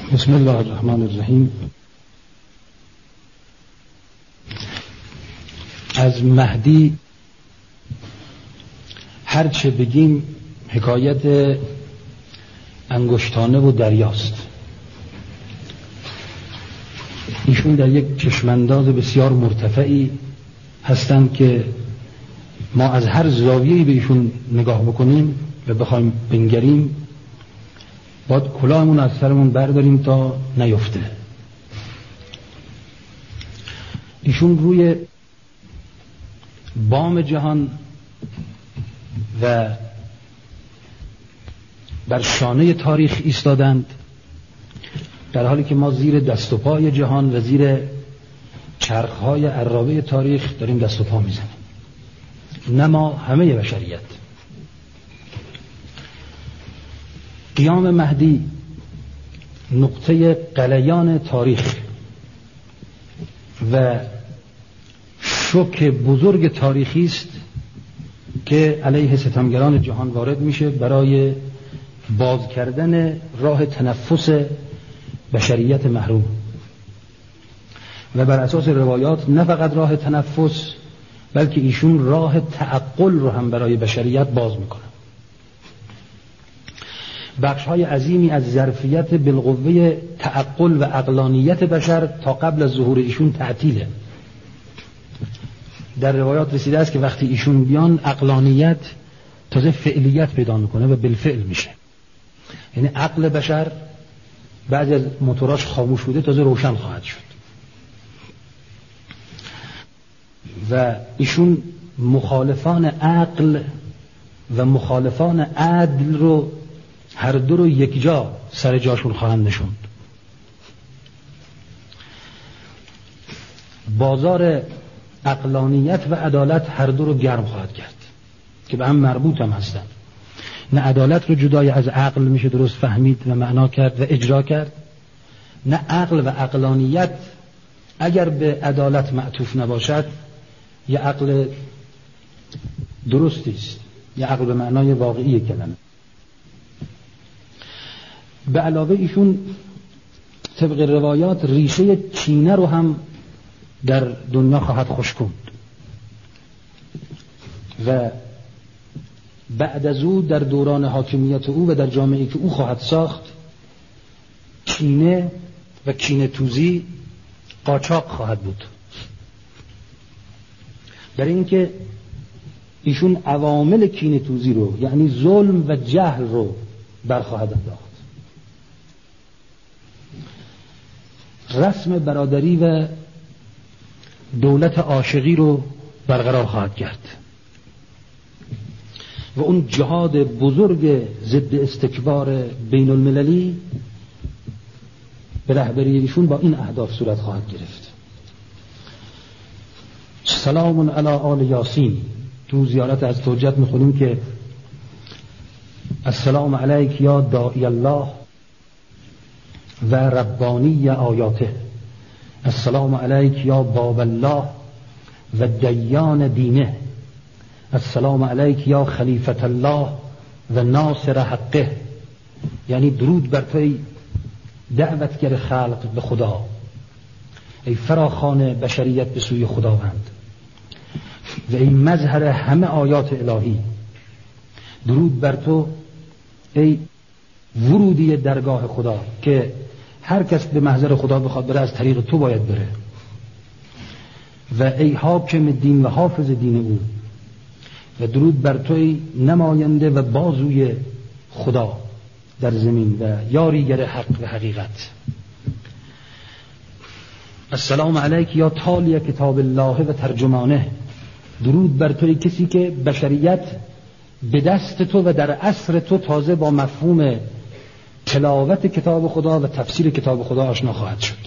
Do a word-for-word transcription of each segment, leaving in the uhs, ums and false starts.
بسم الله الرحمن الرحیم. از مهدی هرچه بگیم حکایت انگشتانه و دریاست. ایشون در یک چشمانداز بسیار مرتفعی هستند که ما از هر زاویه‌ای به ایشون نگاه بکنیم و بخوایم بنگریم باید کلاهمون از سرمون برداریم تا نیفته. ایشون روی بام جهان و بر شانه تاریخ ایستادند، در حالی که ما زیر دست و پای جهان و زیر چرخهای عرابه تاریخ داریم دست و پا میزنیم. نه ما، همه بشریت. قیام مهدی نقطه غلیان تاریخ و شوک بزرگ تاریخی است که علیه ستمگران جهان وارد میشه برای باز کردن راه تنفس بشریت محروم و بر اساس روایات نه فقط راه تنفس بلکه ایشون راه تعقل رو هم برای بشریت باز میکنه. بخش‌های عظیمی از ظرفیت بالقوه تعقل و عقلانیت بشر تا قبل از ظهور ایشون تعطیله. در روایات رسیده است که وقتی ایشون بیان عقلانیت تازه فعلیت پیدا میکنه و بالفعل میشه. یعنی عقل بشر بعد از موتوراش خاموش بوده تازه روشن خواهد شد. و ایشون مخالفان عقل و مخالفان عدل رو هر دو رو یک جا سر جاشون خواهند نشوند. بازار عقلانیت و عدالت هر دو رو گرم خواهد کرد که به هم مربوط هم هستند. نه عدالت رو جدای از عقل میشه درست فهمید و معنا کرد و اجرا کرد، نه عقل و عقلانیت اگر به عدالت معطوف نباشد یه عقل درستی است، یه عقل به معنای واقعی کلمه. به علاوه ایشون طبق روایات ریشه کینه رو هم در دنیا خواهد خشکوند و بعد از او در دوران حاکمیت او و در جامعه‌ای که او خواهد ساخت کینه و کینه توزی قاچاق خواهد بود، برای اینکه ایشون عوامل کینه توزی رو یعنی ظلم و جهل رو برخواهد انداخت. رسم برادری و دولت عاشقی رو برقرار خواهد کرد و اون جهاد بزرگ ضد استکبار بین المللی به رهبری ایشون با این اهداف صورت خواهد گرفت. سلام علی آل یاسین. تو زیارت از توجت میخونیم که السلام علیک یا داعی الله و ربانی آیاته، السلام علیک یا باب الله و دیان دینه، السلام علیک یا خلیفت الله و ناصر حقه. یعنی درود بر تو دعوتگر خلق به خدا، ای فراخوان بشریت به سوی خداوند و ای مظهر همه آیات الهی. درود بر تو ای ورودی درگاه خدا که هر کس به محضر خدا بخواد بره از طریق تو باید بره، و ای حاکم دین و حافظ دین او. و درود بر تو ای نماینده و بازوی خدا در زمین و یاریگر حق و حقیقت. السلام علیک یا تالی کتاب الله و ترجمانه. درود بر تو ای کسی که بشریت به دست تو و در عصر تو تازه با مفهوم تلاوت کتاب خدا و تفسیر کتاب خدا آشنا خواهد شد.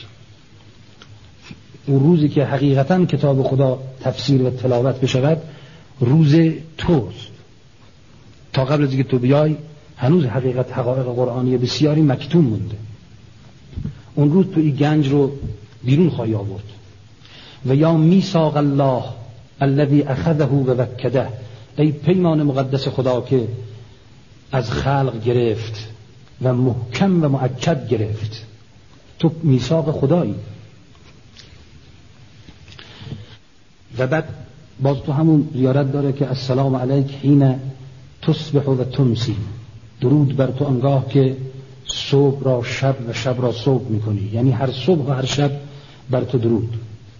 اون روزی که حقیقتا کتاب خدا تفسیر و تلاوت بشود روز توست. تا قبل از اینکه تو بیای هنوز حقیقت حقایق قرآنی بسیاری مکتوم مونده. اون روز تو این گنج رو بیرون خواهی آورد. و یا میثاق الله الذی اخذه و وکده. ای پیمان مقدس خدا که از خلق گرفت و محکم و مؤکد گرفت. تو میثاق خدایی. و بعد باز تو همون زیارت داره که السلام علیک حین تصبح و تمسی، درود بر تو آنگاه که صبح را شب و شب را صبح میکنی، یعنی هر صبح و هر شب بر تو درود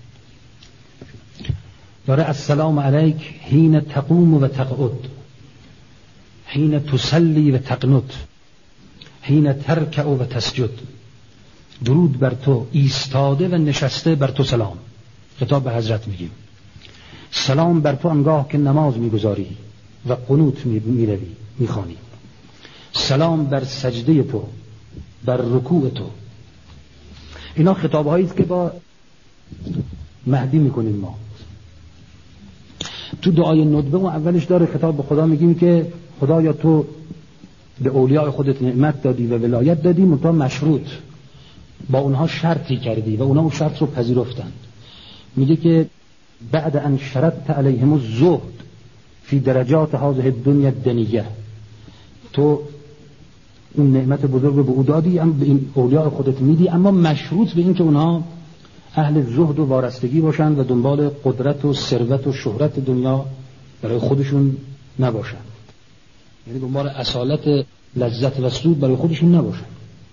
داره. السلام علیک حین تقوم و تقعد، حین تصلی و تقنت، حین ترکع و تسجد. درود بر تو ایستاده و نشسته بر تو سلام. خطاب به حضرت میگیم سلام بر تو آنگاه که نماز میگذاری و قنوت میروی میخوانی. سلام بر سجده تو، بر رکوع تو. اینا خطاب هایی است که با مهدی میکنیم ما. تو دعای ندبه و اولش داره خطاب به خدا میگیم که خدایا تو به اولیاء خودت نعمت دادی و ولایت دادی، منتها مشروط با اونها شرطی کردی و اونها اون شرط رو پذیرفتند. میگه که بعد ان شرطت علیهم الزهد فی درجات هذه الدنیا الدنیه، تو اون نعمت بزرگ به او دادی، هم به این اولیاء خودت میدی، اما مشروط به این که اونها اهل زهد و وارستگی باشند و دنبال قدرت و ثروت و شهرت دنیا برای خودشون نباشند، یعنی دنبال اصالت لذت و سود برای خودشون نباشند.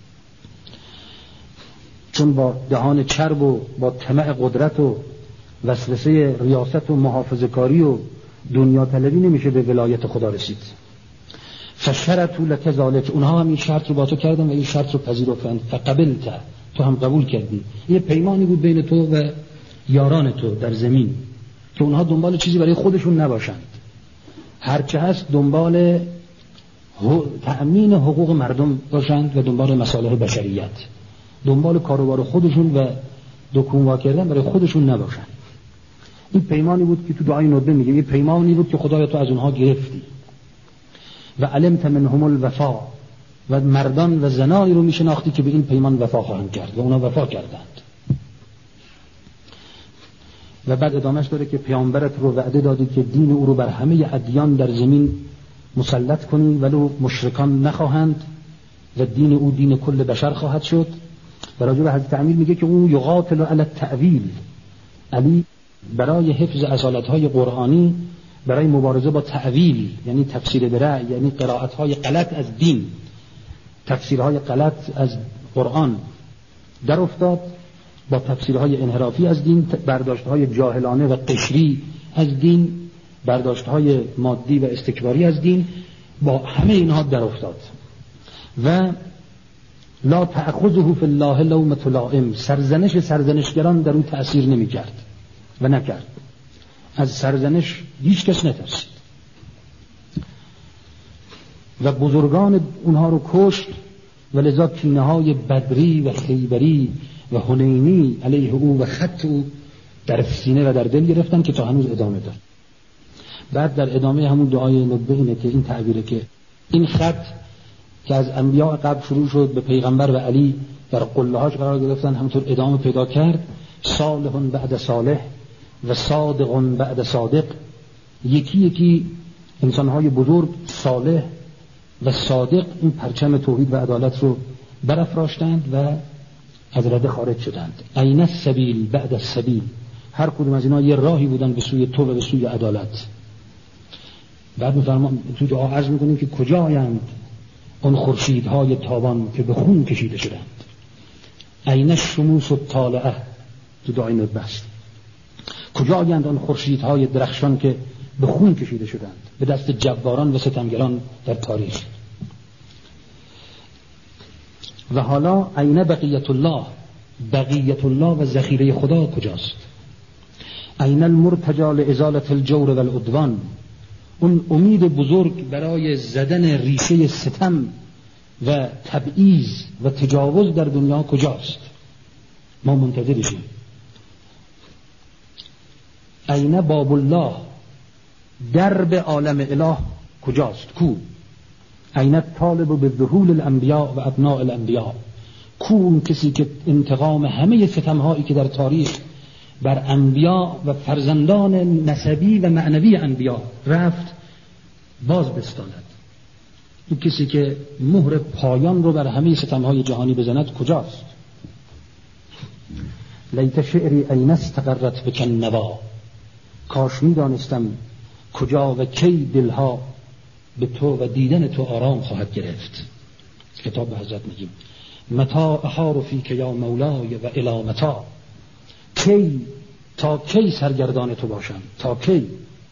چون با دهان چرب و با طمع قدرت و وسوسه ریاست و محافظه‌کاری و دنیا طلبی نمیشه به ولایت خدا رسید. فشرطوا لك ذلك، اونها هم این شرط رو با تو کردن و این شرط رو پذیرفتند. فقبلت، تو هم قبول کردی. یه پیمانی بود بین تو و یاران تو در زمین که اونها دنبال چیزی برای خودشون نباشند، هرچه هست دنبال تأمین حقوق مردم باشند و دنبال مصالح بشریت، دنبال کاروبار خودشون و دکونوا کردن برای خودشون نباشند. این پیمانی بود که تو دعای ندبه میگه، این پیمانی بود که خدایا تو از اونها گرفتی و علمت منهم الوفا، و مردان و زنانی رو میشناختی که به این پیمان وفا خواهند کرد و اونا وفا کردند. و بعد ادامهش داره که پیامبرت رو وعده دادی که دین او رو بر همه ادیان در زمین مسلط کنی ولو مشرکان نخواهند و دین او دین کل بشر خواهد شد. و راجع به حضرت امیر میگه که او یقاتل علی التأویل، علی برای حفظ اصالت‌های قرآنی، برای مبارزه با تأویل یعنی تفسیر برای، یعنی قرائت‌های غلط از دین، تفسیرهای غلط از قرآن در افتاد، با تفسیرهای انحرافی از دین، برداشت‌های جاهلانه و قشری از دین، برداشت‌های مادی و استکباری از دین، با همه اینها در افتاد. و لا تأخذه فی الله لومة لائم، سرزنش سرزنشگران در او تأثیر نمی کرد و نکرد. از سرزنش هیچ کس نترسید و بزرگان اونها رو کشت و لذا کینه های بدری و خیبری و حنینی علیه او و خط او در سینه و در دل گرفتن که تا هنوز ادامه دار. بعد در ادامه همون دعای ندبه اینه که این تعبیره که این خط که از انبیاء قبل شروع شد به پیغمبر و علی در قله‌هاش قرار گرفتن، همونطور ادامه پیدا کرد. صالح بعد صالح و صادق بعد صادق، یکی یکی انسان‌های بزرگ صالح و صادق این پرچم توحید و عدالت رو برافراشتند و از رده خارج شدند. این السبیل بعد السبیل، هر کدوم از اینا یه راهی بودن به سوی تو و به سوی عدالت. بعد می‌فرماییم تو دعا عرض می‌کنیم که کجایند اون خورشیدهای تابان که به خون کشیده شدند. این الشموس الطالعه، تو دعای ندبه است. کجایند آن خورشیدهای درخشان که به خون کشیده شدند به دست جباران و ستمگران در تاریخ. و حالا این بقیت الله، بقیت الله و ذخیره خدا کجاست؟ این المرتجى لازاله الجور و العدوان، اون امید بزرگ برای زدن ریشه ستم و تبعیض و تجاوز در دنیا کجاست؟ ما منتظرشیم. این باب الله، درب عالم اله کجاست؟ کو؟ این طالب به ظهور الانبیاء و ابناء الانبیاء، کو اون کسی که انتقام همه ستمهایی که در تاریخ بر انبیاء و فرزندان نسبی و معنوی انبیاء رفت باز بستاند؟ اون کسی که مهر پایان رو بر همه ستمهای جهانی بزند کجاست؟ لیت شعری این استقرت بک النوا، کاش می دانستم کجا و کی دلها به تو و دیدن تو آرام خواهد گرفت. کتاب به حضرت میگیم متا احار فیک یا مولای و الی متا، کی تا کی سرگردان تو باشم، تا کی.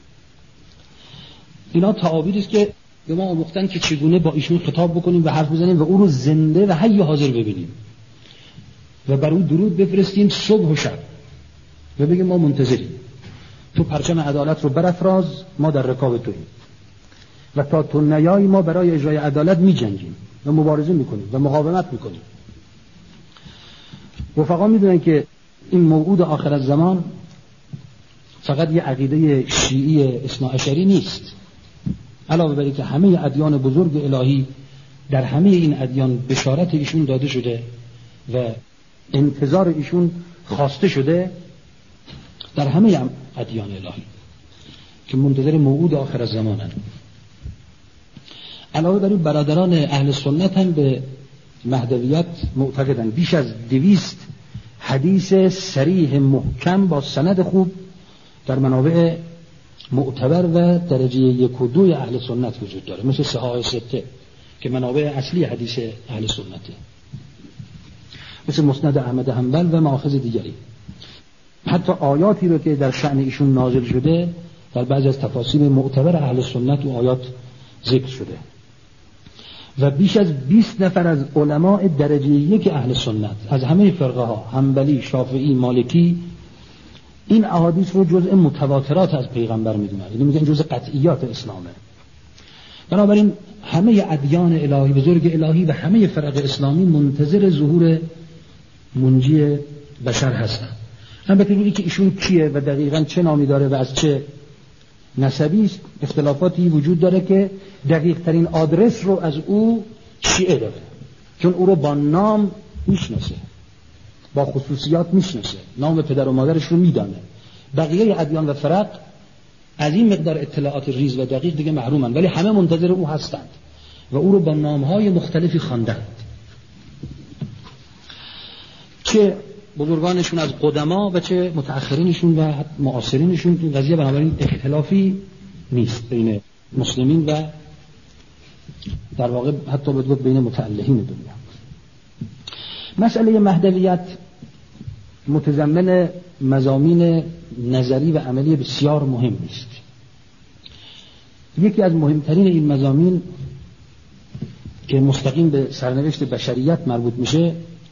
اینا تعابیری است که به ما آموختن که چگونه با ایشون خطاب بکنیم و حرف بزنیم و او رو زنده و حی و حاضر ببینیم و بر او درود بفرستیم صبح و شب و بگیم ما منتظریم، تو پرچم عدالت رو برافراز، ما در رکاب توییم و تا تو نیایی ما برای اجرای عدالت می جنگیم و مبارزه می کنیم و مقاومت می کنیم. رفقا می دونن که این موعود آخر الزمان فقط یه عقیده شیعی اثناعشری نیست، علاوه بر اینکه همه ادیان بزرگ الهی در همه این ادیان بشارت ایشون داده شده و انتظار ایشون خواسته شده، در همه ادیان الهی که منتظر موعود آخر الزمانن. علاوه بر این برادران اهل سنت هم به مهدویت معتقدند. بیش از دویست حدیث صریح محکم با سند خوب در منابع معتبر و درجه یک و دوی اهل سنت وجود داره، مثل صحاح سته که منابع اصلی حدیث اهل سنته، مثل مسند احمد حنبل و مآخذ دیگری. حتی آیاتی رو که در شأن ایشون نازل شده در بعضی از تفاسیر معتبر اهل سنت و آیات ذکر شده و بیش از بیست نفر از علماء درجه یک اهل سنت از همه فرقه ها، حنبلی، شافعی، مالکی، این احادیث رو جزء متواترات از پیغمبر میدونن، یعنی میگن جزء قطعیات اسلامه. بنابراین همه ادیان الهی، بزرگ الهی و همه فرق اسلامی منتظر ظهور منجی بشر هستن. البته روی که ایشون کیه و دقیقاً چه نامی داره و از چه نسبی است اختلافاتی وجود داره که دقیق ترین آدرس رو از او شیعه داره، چون او رو با نام میشناسه، با خصوصیات میشناسه، نام پدر و مادرش رو میدانه. بقیه ادیان و فرق از این مقدار اطلاعات ریز و دقیق دیگه محرومن، ولی همه منتظر او هستند و او رو با نامهای مختلفی خواندند، چه بزرگانشون از قدما و چه متأخرینشون و معاصرینشون. این قضیه بنابراین اختلافی نیست بین مسلمین و در واقع حتی بدو بین متألهین دنیا. مسئله مهدویت متضمن مضامین نظری و عملی بسیار مهم است. یکی از مهمترین این مضامین که مستقیم به سرنوشت بشریت مربوط میشه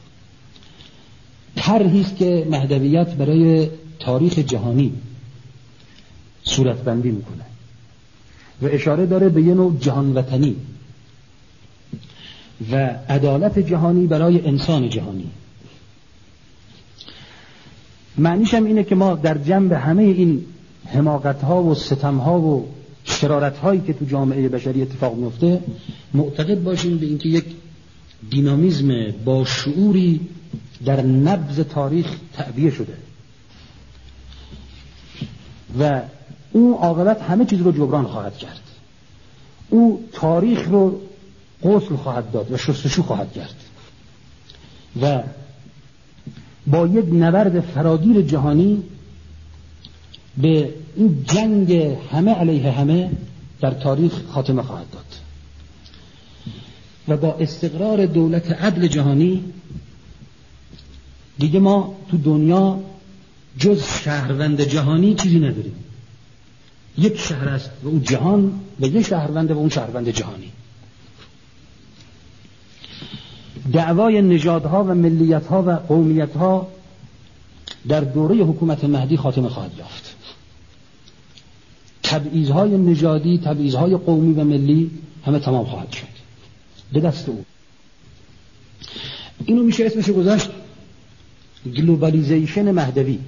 طرحی است که مهدویت برای تاریخ جهانی صورتبندی میکنه و اشاره داره به یه نوع جهان وطنی و عدالت جهانی برای انسان جهانی. معنیش هم اینه که ما در جنب همه این حماقت‌ها و ستم‌ها و شرارت‌هایی که تو جامعه بشری اتفاق میفته معتقد باشیم به اینکه یک دینامیزم با شعوری در نبض تاریخ تعبیه شده و او عاقبت همه چیز رو جبران خواهد کرد. او تاریخ رو غسل خواهد داد و شستشو خواهد کرد و با یک نبرد فراگیر جهانی به این جنگ همه علیه همه در تاریخ خاتمه خواهد داد و با استقرار دولت عدل جهانی دیگه ما تو دنیا جز شهروند جهانی چیزی نداریم. یک شهر است و اون جهان و یک شهروند و اون شهروند جهانی. دعوای نژادها و ملیتها و قومیتها در دوره حکومت مهدی خاتمه خواهد یافت. تبعیض‌های نژادی، تبعیض‌های قومی و ملی همه تمام خواهد شد به دست او. اینو میشه اسمش گذاشت گلوبالیزیشن مهدوی،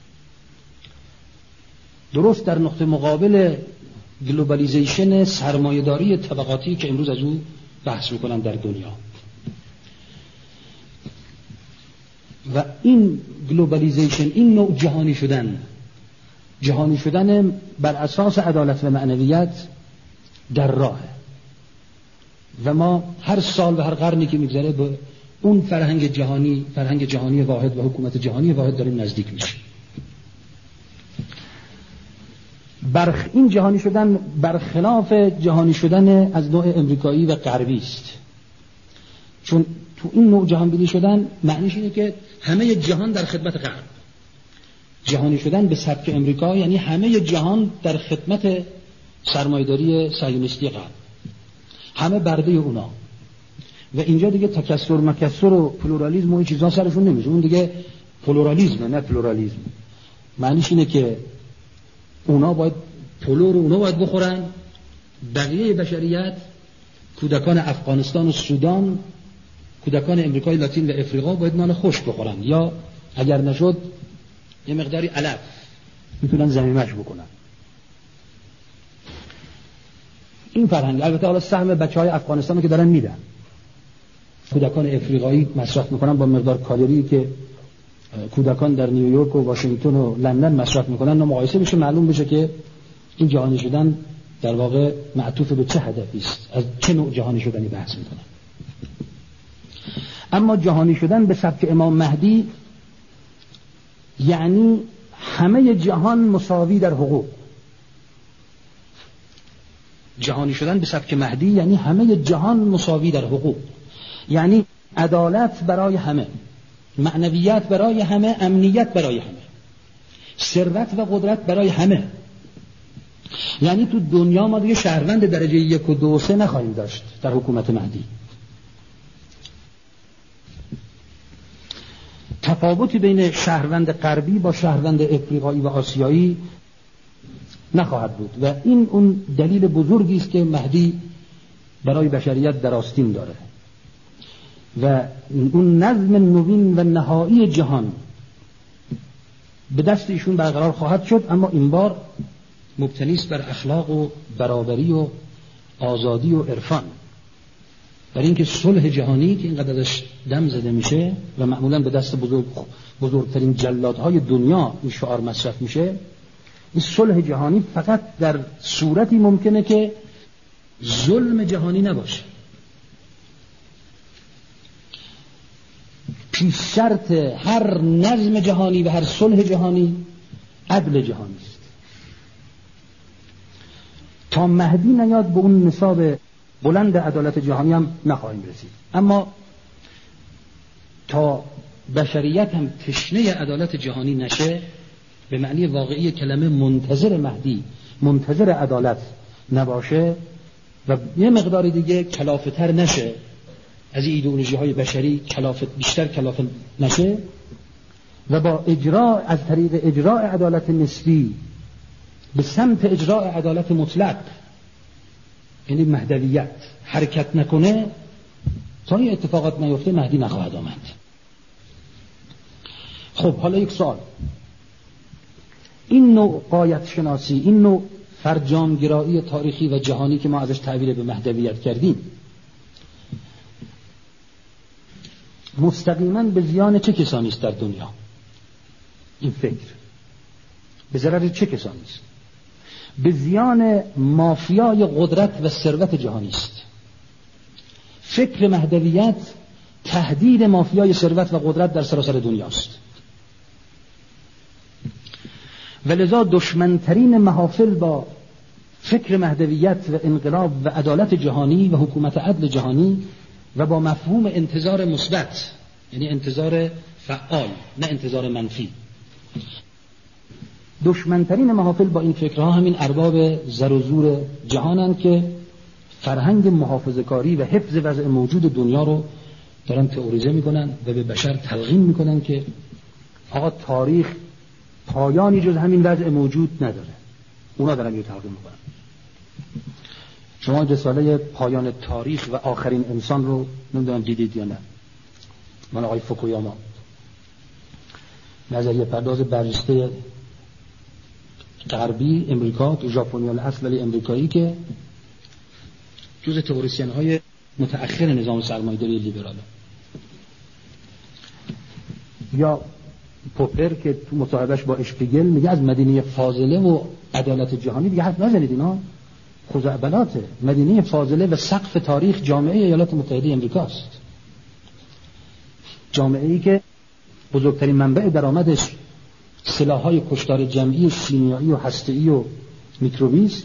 درست در نقطه مقابل گلوبالیزیشن سرمایه‌داری طبقاتی که امروز از او بحث میکنن در دنیا. و این گلوبالیزیشن، این نوع جهانی شدن، جهانی شدن بر اساس عدالت و معنویت در راه و ما هر سال و هر قرنی که میگذره به اون فرهنگ جهانی، فرهنگ جهانی واحد و حکومت جهانی واحد داریم نزدیک میشه. برخ این جهانی شدن برخلاف جهانی شدن از نوع امریکایی و غربی است، چون تو این نوع جهانبینی شدن معنیش اینه که همه جهان در خدمت غرب. جهانی شدن به سبک امریکا یعنی همه جهان در خدمت سرمایه‌داری صهیونیستی غرب، همه برده اونا، و اینجا دیگه تکثر مکثر و پلورالیسم و این چیزا سرشون نمیشه. اون دیگه پلورالیسمه نه پلورالیسم. معنیش اینه که اونا باید پلو رو اونا باید بخورن، بقیه بشریت، کودکان افغانستان و سودان، کودکان امریکای لاتین و افریقا باید نان خشک بخورن، یا اگر نشد یه مقداری علف میتونن ضمیمش بکنن. این فرهنگ البته حالا سهم بچهای افغانستان که دارن میدن، کودکان افریقایی مصرف میکنن با مقدار کالری که کودکان در نیویورک و واشنگتن و لندن مصرف میکنن، مقایسه بشه معلوم بشه که این جهانی شدن در واقع معطوف به چه هدفی است، از چه نوع جهانی شدنی بحث میکنن. اما جهانی شدن به سبک امام مهدی یعنی همه جهان مساوی در حقوق. جهانی شدن به سبک مهدی یعنی همه جهان مساوی در حقوق، یعنی عدالت برای همه، معنویت برای همه، امنیت برای همه، ثروت و قدرت برای همه. یعنی تو دنیا ما دیگه شهروند درجه یک و دو و سه نخواهیم داشت در حکومت مهدی. تفاوتی بین شهروند غربی با شهروند افریقایی و آسیایی نخواهد بود و این اون دلیل بزرگی است که مهدی برای بشریت در آستین داره و اون نظم نوین و نهایی جهان به دست ایشون برقرار خواهد شد، اما این بار مبتنی است بر اخلاق و برابری و آزادی و عرفان. برای اینکه صلح جهانی که اینقدر ازش دم زده میشه و معمولا به دست بزرگ بزرگترین جلادهای دنیا این شعار مصرف میشه، این صلح جهانی فقط در صورتی ممکنه که ظلم جهانی نباشه. پیش شرط هر نظم جهانی و هر صلح جهانی عدل جهانی است. تا مهدی نیاد به اون نصاب بلند عدالت جهانی هم نخواهیم رسید، اما تا بشریت هم تشنه عدالت جهانی نشه، به معنی واقعی کلمه منتظر مهدی، منتظر عدالت نباشه و یه مقداری دیگه کلافتر نشه از این ایدئولوژی های بشری، کلافت بیشتر کلافت نشه و با اجرا از طریق اجراء عدالت نسبی به سمت اجراء عدالت مطلق، یعنی مهدویت، حرکت نکنه، تا این اتفاقات نیفته مهدی نخواهد آمد. خب حالا یک سوال، این نوع غایت شناسی، این نوع فرجامگرایی تاریخی و جهانی که ما ازش تعبیر به مهدویت کردیم، مستقیما به زیان چه کسانی است در دنیا؟ این فکر به ضرر چه کسانی است؟ به زیان مافیای قدرت و ثروت جهانی است. فکر مهدویت تهدید مافیای ثروت و قدرت در سراسر دنیاست و لذا دشمنترین محافل با فکر مهدویت و انقلاب و عدالت جهانی و حکومت عدل جهانی و با مفهوم انتظار مثبت، یعنی انتظار فعال نه انتظار منفی، دشمنترین محافل با این فکرها همین ارباب زر و زور جهانند که فرهنگ محافظه‌کاری و حفظ وضع موجود دنیا رو دارن تئوریزه میکنن و به بشر تلقین میکنن که آقا تاریخ پایانی جز همین وضع موجود نداره. اونا دارن یه تلقین میکنن. شما رساله پایان تاریخ و آخرین انسان رو نمیدونم دیدید یا نه، من آقای فوکویاما، نظریه پرداز برجسته غربی امریکا که ژاپنی الاصل ولی امریکایی که جزء تئوریسین های متأخر نظام سرمایه‌داری لیبراله، یا پوپر که تو مصاحبهش با اشپیگل میگه از مدینه فاضله و عدالت جهانی دیگه حرف نزنید، اینا خزعبلاته. مدینه فاضله و سقف تاریخ جامعه ایالات متحده امریکاست. جامعه‌ای که بزرگترین منبع درآمدش سلاح‌های کشتار جمعی شیمیایی و هسته‌ای و میکروبی است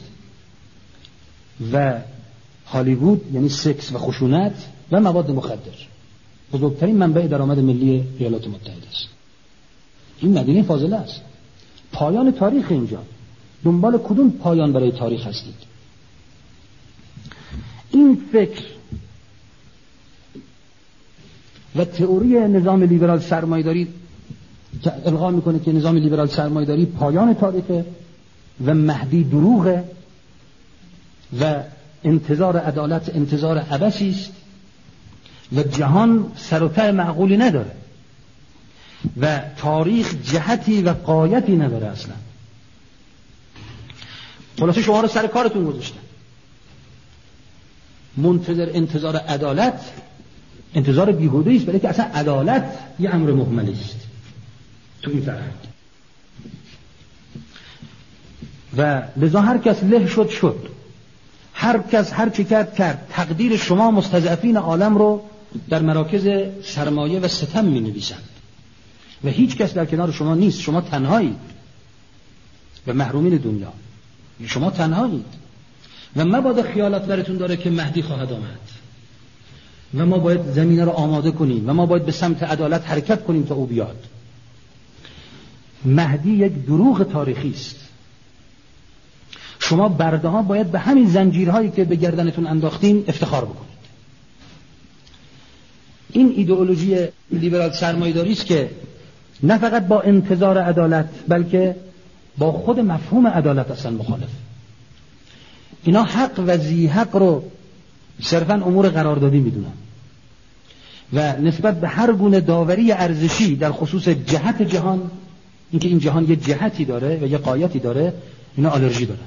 و هالیوود یعنی سکس و خشونت و مواد مخدر بزرگترین منبع درآمد ملی ایالات متحده است. این مدینه فاضله است. پایان تاریخ اینجا. دنبال کدوم پایان برای تاریخ هستید؟ این فکر و تئوری نظام لیبرال سرمایه‌داری که القا میکنه که نظام لیبرال سرمایه‌داری پایان تاریخه و مهدی دروغه و انتظار عدالت انتظار عبثی است و جهان سر و ته معقولی نداره و تاریخ جهتی و غایتی نداره اصلا. خلاصه شما رو سر کارتون گذاشتن، منتظر انتظار عدالت انتظار بیهوده است، برای که اصلا عدالت یه امر مهملی است تو این فرهنگ و لذا هر کس له شد شد، هر کس هر چی کرد کرد. تقدیر شما مستضعفین عالم رو در مراکز سرمایه و ستم می نویسند و هیچ کس در کنار شما نیست. شما تنهایید و محرومین دنیا، شما تنهایید و مبادا خیالات براتون داره که مهدی خواهد آمد و ما باید زمینه رو آماده کنیم و ما باید به سمت عدالت حرکت کنیم تا او بیاد. مهدی یک دروغ تاریخی است. شما برده ها باید به همین زنجیرهایی که به گردنتون انداختین افتخار بکنید. این ایدئولوژی لیبرال سرمایه‌داری است که نه فقط با انتظار عدالت بلکه با خود مفهوم عدالت اصلا مخالف. اینا حق و ذی حق رو صرفاً امور قراردادی میدونن و نسبت به هر گونه داوری ارزشی در خصوص جهت جهان، اینکه این جهان یه جهتی داره و یه غایتی داره، اینا آلرژی دارن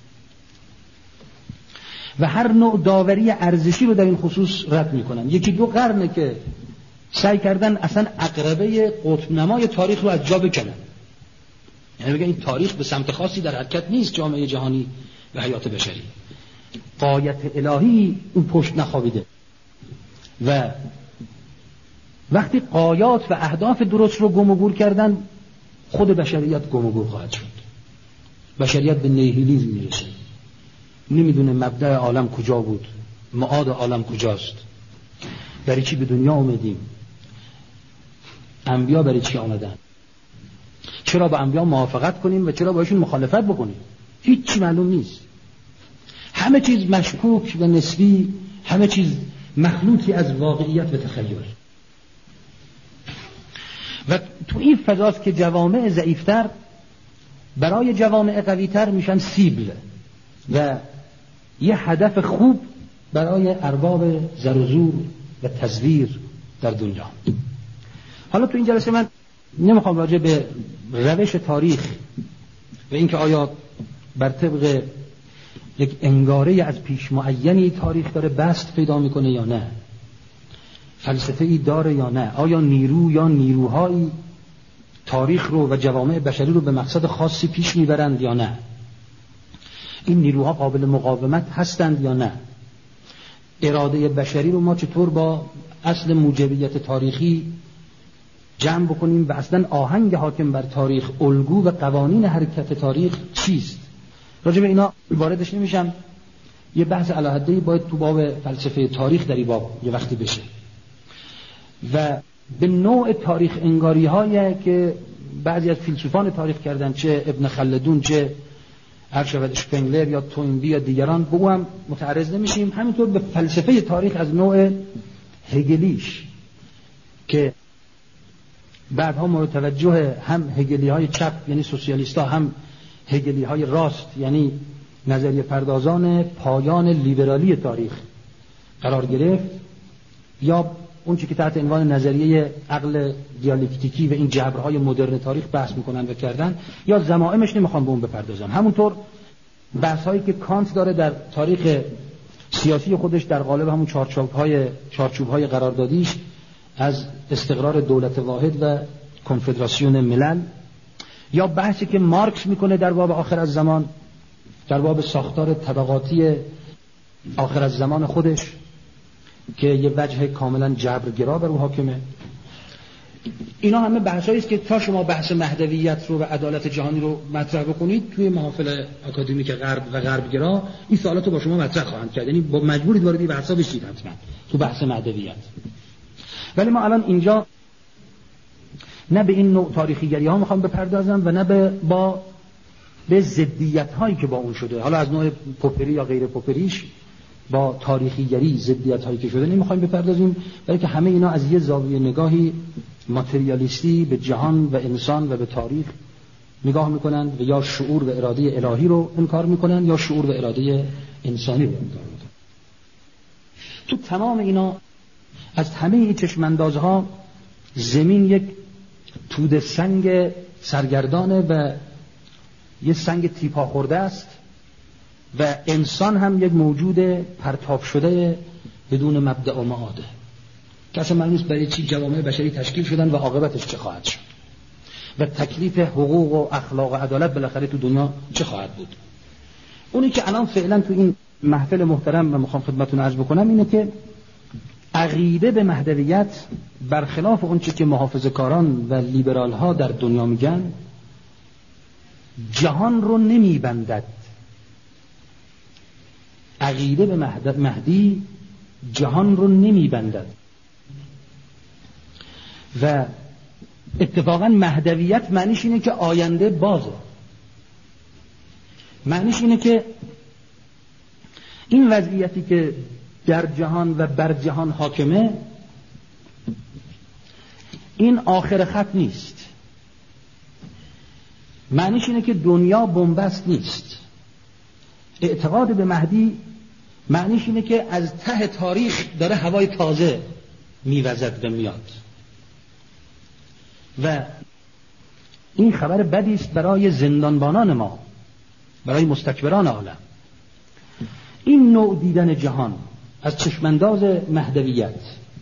و هر نوع داوری ارزشی رو در این خصوص رد میکنن. یکی دو قرنه که سعی کردن اصلا عقربه قطب نمای تاریخ رو از جا بکنن، یعنی بگن این تاریخ به سمت خاصی در حرکت نیست، جامعه جهانی و حیات بشری، غایت الهی اون پشت نخوابیده و وقتی غایات و اهداف درست رو گم و گور کردن خود بشریت گم و گور خواهد شد. بشریت به نیهیلیزم میرسه، نمیدونه مبدأ عالم کجا بود، معاد عالم کجاست، برای چی به دنیا اومدیم، انبیا برای چی آمدن، چرا با انبیا موافقت کنیم و چرا باشون مخالفت بکنیم، هیچ معلوم نیست. همه چیز مشکوک و نسبی، همه چیز مخلوطی از واقعیت و تخیل. و تو این فضاست که جوامع ضعیفتر برای جوامع قویتر میشن سیبل و یه هدف خوب برای ارباب زر و زور و تزویر در دنیا. حالا تو این جلسه من نمیخوام راجع به روش تاریخ و اینکه آیا بر طبق یک انگاره از پیش معینی تاریخ داره بست پیدا میکنه یا نه، فلسفه‌ای داره یا نه، آیا نیرو یا نیروهایی تاریخ رو و جوامع بشری رو به مقصد خاصی پیش میبرند یا نه، این نیروها قابل مقاومت هستند یا نه، اراده بشری رو ما چطور با اصل موجبیت تاریخی جمع بکنیم و اصلا آهنگ حاکم بر تاریخ، الگو و قوانین حرکت تاریخ چیست. راجع به اینا واردش نمیشم، یه بحث علاهده‌ای باید تو باب فلسفه تاریخ در این باب یه وقتی بشه. و به نوع تاریخ انگاری هایی که بعضی از فیلسوفان تاریخ کردن، چه ابن خلدون چه ارشد شپنگلر یا توینبی یا دیگران، به او هم متعرض نمیشیم. همینطور به فلسفه تاریخ از نوع هگلیش که بعدها مورد توجه هم هگلی های چپ یعنی سوسیالیست ها، هم هگلی های راست یعنی نظریه پردازان پایان لیبرالی تاریخ قرار گرفت، یا اون چی که تحت عنوان نظریه عقل دیالکتیکی و این جبرهای مدرن تاریخ بحث میکنن و کردن، یا ضمائمش نمیخوام به اون بپردازم. همونطور بحث هایی که کانت داره در تاریخ سیاسی خودش در قالب همون چارچوب های چارچوب های قراردادیش از استقرار دولت واحد و کنفدراسیون ملل، یا بحثی که مارکس میکنه در باب آخر از زمان، در باب ساختار طبقاتی آخر از زمان خودش که یه وجه کاملا جبرگرا بر او حاکمه، اینا همه بحثایی است که تا شما بحث مهدویت رو و عدالت جهانی رو مطرح بکنید توی محافل آکادمیک غرب و غربگرا این سوالات رو با شما مطرح خواهند کرد، یعنی با مجبورید وارد این بحثا بشید حتما تو بحث مهدویت. ولی ما الان اینجا نه به این نوع تاریخیگری ها میخوام بپردازم و نه به با به ضدیت هایی که با اون شده، حالا از نوع پوپری یا غیر پوپریش با تاریخیگری ضدیت هایی که شده نمیخوایم بپردازیم، بلکه همه اینا از یه زاویه نگاهی ماتریالیستی به جهان و انسان و به تاریخ نگاه میکنن و یا شعور و اراده الهی رو انکار میکنن یا شعور و اراده انسانی رو انکار میکنن. تو تمام اینا از همه این چشماندازها زمین یک توده سنگ سرگردانه و یه سنگ تیپا خورده است و انسان هم یک موجود پرتاب شده بدون مبدأ و معاده که اصلا معلوم نیست برای چی جوامع بشری تشکیل شدن و عاقبتش چه خواهد شد و تکلیف حقوق و اخلاق و عدالت بالاخره تو دنیا چه خواهد بود. اونی که الان فعلا تو این محفل محترم و میخوام خدمتتون عرض بکنم اینه که عقیده به مهدویت برخلاف اون چی که محافظه‌کاران و لیبرال ها در دنیا میگن جهان رو نمیبندد. عقیده به مهدی جهان رو نمیبندد و اتفاقا مهدویت معنیش اینه که آینده بازه، معنیش اینه که این وضعیتی که در جهان و بر جهان حاکمه این آخر خط نیست، معنیش اینه که دنیا بنبست نیست. اعتقاد به مهدی معنیش اینه که از ته تاریخ داره هوای تازه میوزد و میاد و این خبر بدی است برای زندانبانان ما، برای مستکبران عالم. این نوع دیدن جهان از چشمانداز مهدویت،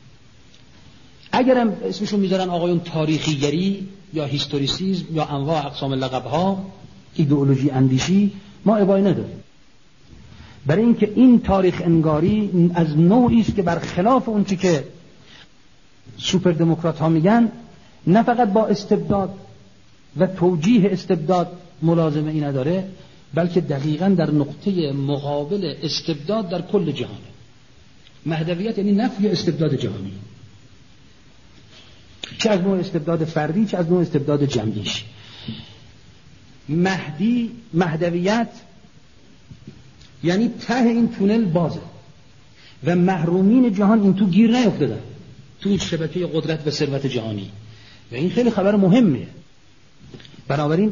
اگرم اسمشون میذارن آقایون تاریخیگری یا هیستوریسیزم یا انواع اقسام لقب‌ها، ایدئولوژی اندیشی، ما ابایی نداریم، برای اینکه این تاریخ انگاری از نوعی است که برخلاف اون چی که سوپر دموکرات ها میگن نه فقط با استبداد و توجیه استبداد ملازمه ای نداره، بلکه دقیقاً در نقطه مقابل استبداد در کل جهانه. مهدویت یعنی نفی استبداد جهانی، چه از نوع استبداد فردی چه از نوع استبداد جمعیش. مهدی مهدویت یعنی ته این تونل بازه و محرومین جهان این تو گیر نیفتادن تو این شبکه قدرت و ثروت جهانی و این خیلی خبر مهمه. بنابراین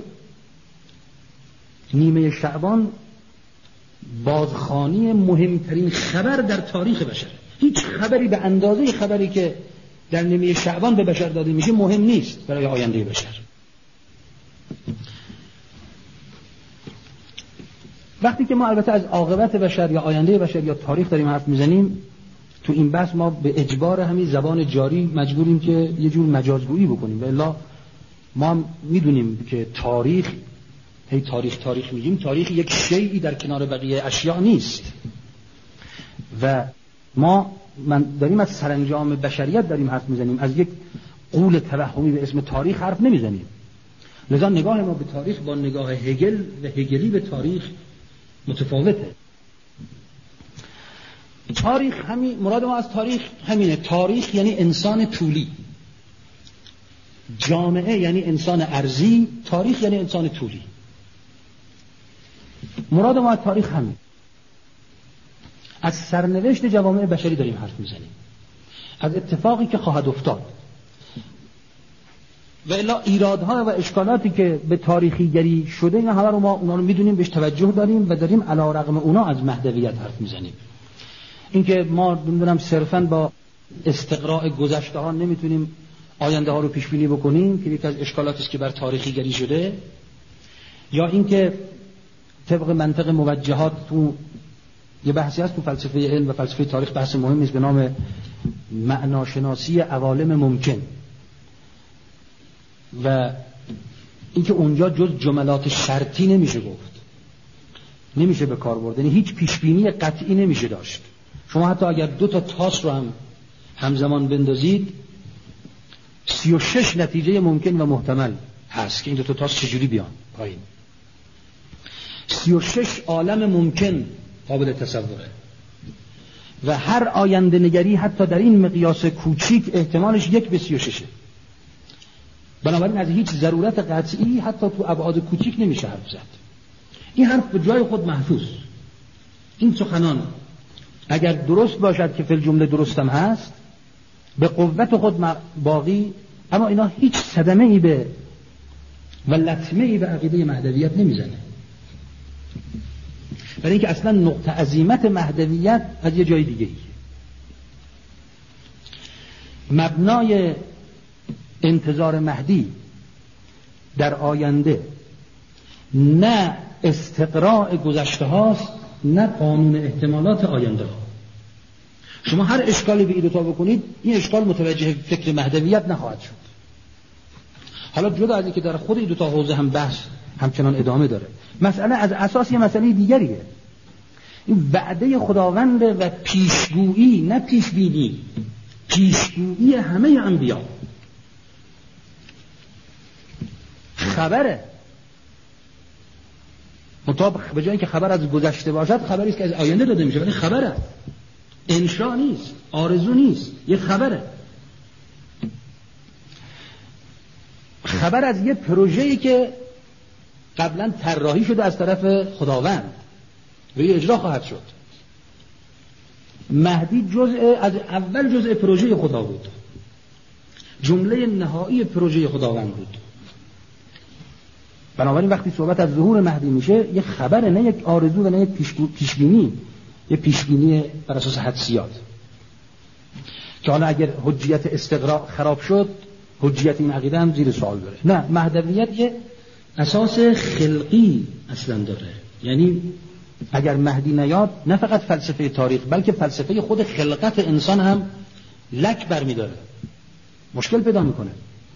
نیمه شعبان بازخوانی مهمترین خبر در تاریخ بشر. هیچ خبری به اندازه خبری که در نیمه شعبان به بشر داده میشه مهم نیست برای آینده بشر. وقتی که ما البته از عاقبت بشر یا آینده بشر یا تاریخ داریم حرف میزنیم، تو این بحث ما به اجبار همین زبان جاری مجبوریم که یه جور مجازگویی بکنیم، و الا ما میدونیم که تاریخ، هی تاریخ تاریخ میگیم، تاریخ یک شیئی در کنار بقیه اشیاء نیست و ما من داریم از سرانجام بشریت داریم حرف میزنیم، از یک غول توهمی به اسم تاریخ حرف نمیزنیم. لذا نگاه ما به تاریخ با نگاه هگل و هگلی به تاریخ متفاوته. تاریخ همین، مراد ما از تاریخ همینه. تاریخ یعنی انسان طولی، جامعه یعنی انسان ارضی، تاریخ یعنی انسان طولی. مراد ما از تاریخ همین. از سرنوشت جوامع بشری داریم حرف میزنیم، از اتفاقی که خواهد افتاد، و الا ایرادها و اشکالاتی که به تاریخیگری شده اینا همه رو ما اونا رو میدونیم، بهش توجه داریم و داریم علی رغم اونا از مهدویت حرف میزنیم. اینکه ما نمیدونم صرفاً با استقراء گذشته ها نمیتونیم آینده ها رو پیش بینی بکنیم که یکی از اشکالاتی است که بر تاریخیگری شده، یا اینکه طبق منطق موجهات تو یه بحثی هست تو فلسفه علم و فلسفه تاریخ، بحث مهمی است به نام معناشناسی عوالم ممکن، و اینکه اونجا جز جملات شرطی نمیشه گفت، نمیشه به کار برد، یعنی هیچ پیش بینی قطعی نمیشه داشت. شما حتی اگر دو تا تاس رو هم همزمان بندازید سی و شش نتیجه ممکن و محتمل هست که این دو تا تاس چجوری بیان پایین. سی و شش عالم ممکن قابل تصوره و هر آینده نگری حتی در این مقیاس کوچیک احتمالش یک به سی و ششه. بنابراین از هیچ ضرورت قطعی حتی تو ابعاد کوچیک نمیشه حرف زد. این حرف به جای خود محفوظ. این سخنان اگر درست باشد که فی الجمله درستم هست به قوت خود باقی، اما اینا هیچ صدمه ای به و لطمه ای به عقیده مهدویت نمیزنه، برای اینکه اصلا نقطه عزیمت مهدویت از یه جای دیگه ایه. مبنای انتظار مهدی در آینده نه استقراء گذشته هاست نه قانون احتمالات آینده ها. شما هر اشکالی به این دوتا بکنید این اشکال متوجه فکر مهدویت نخواهد شد. حالا جدا از این که در خود این دوتا حوزه هم بحث همچنان ادامه داره، مسئله از اساس یه مسئله دیگریه. این وعده خداوند و پیشگویی نه پیشبینی، پیشگویی همه انبیا. خبره مطابق به جای اینکه خبر از گذشته باشد خبری است که از آینده داده میشه، ولی خبره، انشا نیست، آرزو نیست، یه خبره. خبر از یه پروژه‌ای که قبلا طراحی شده از طرف خداوند و یه اجرا خواهد شد. مهدی جزء از اول جزء پروژه خدا بود، جمله نهایی پروژه خداوند بود. بنابراین وقتی صحبت از ظهور مهدی میشه یه خبره، نه یک آرزو و نه یک پیشبینی، یه پیشبینی بر اساس حدسیات که حالا اگر حجیت استقراء خراب شد حجیت این عقیده هم زیر سوال بره. نه، مهدویت یه اساس خلقی اصلا داره، یعنی اگر مهدی نیاد نه فقط فلسفه تاریخ بلکه فلسفه خود خلقت انسان هم لک برمیداره، مشکل پیدا میکنه.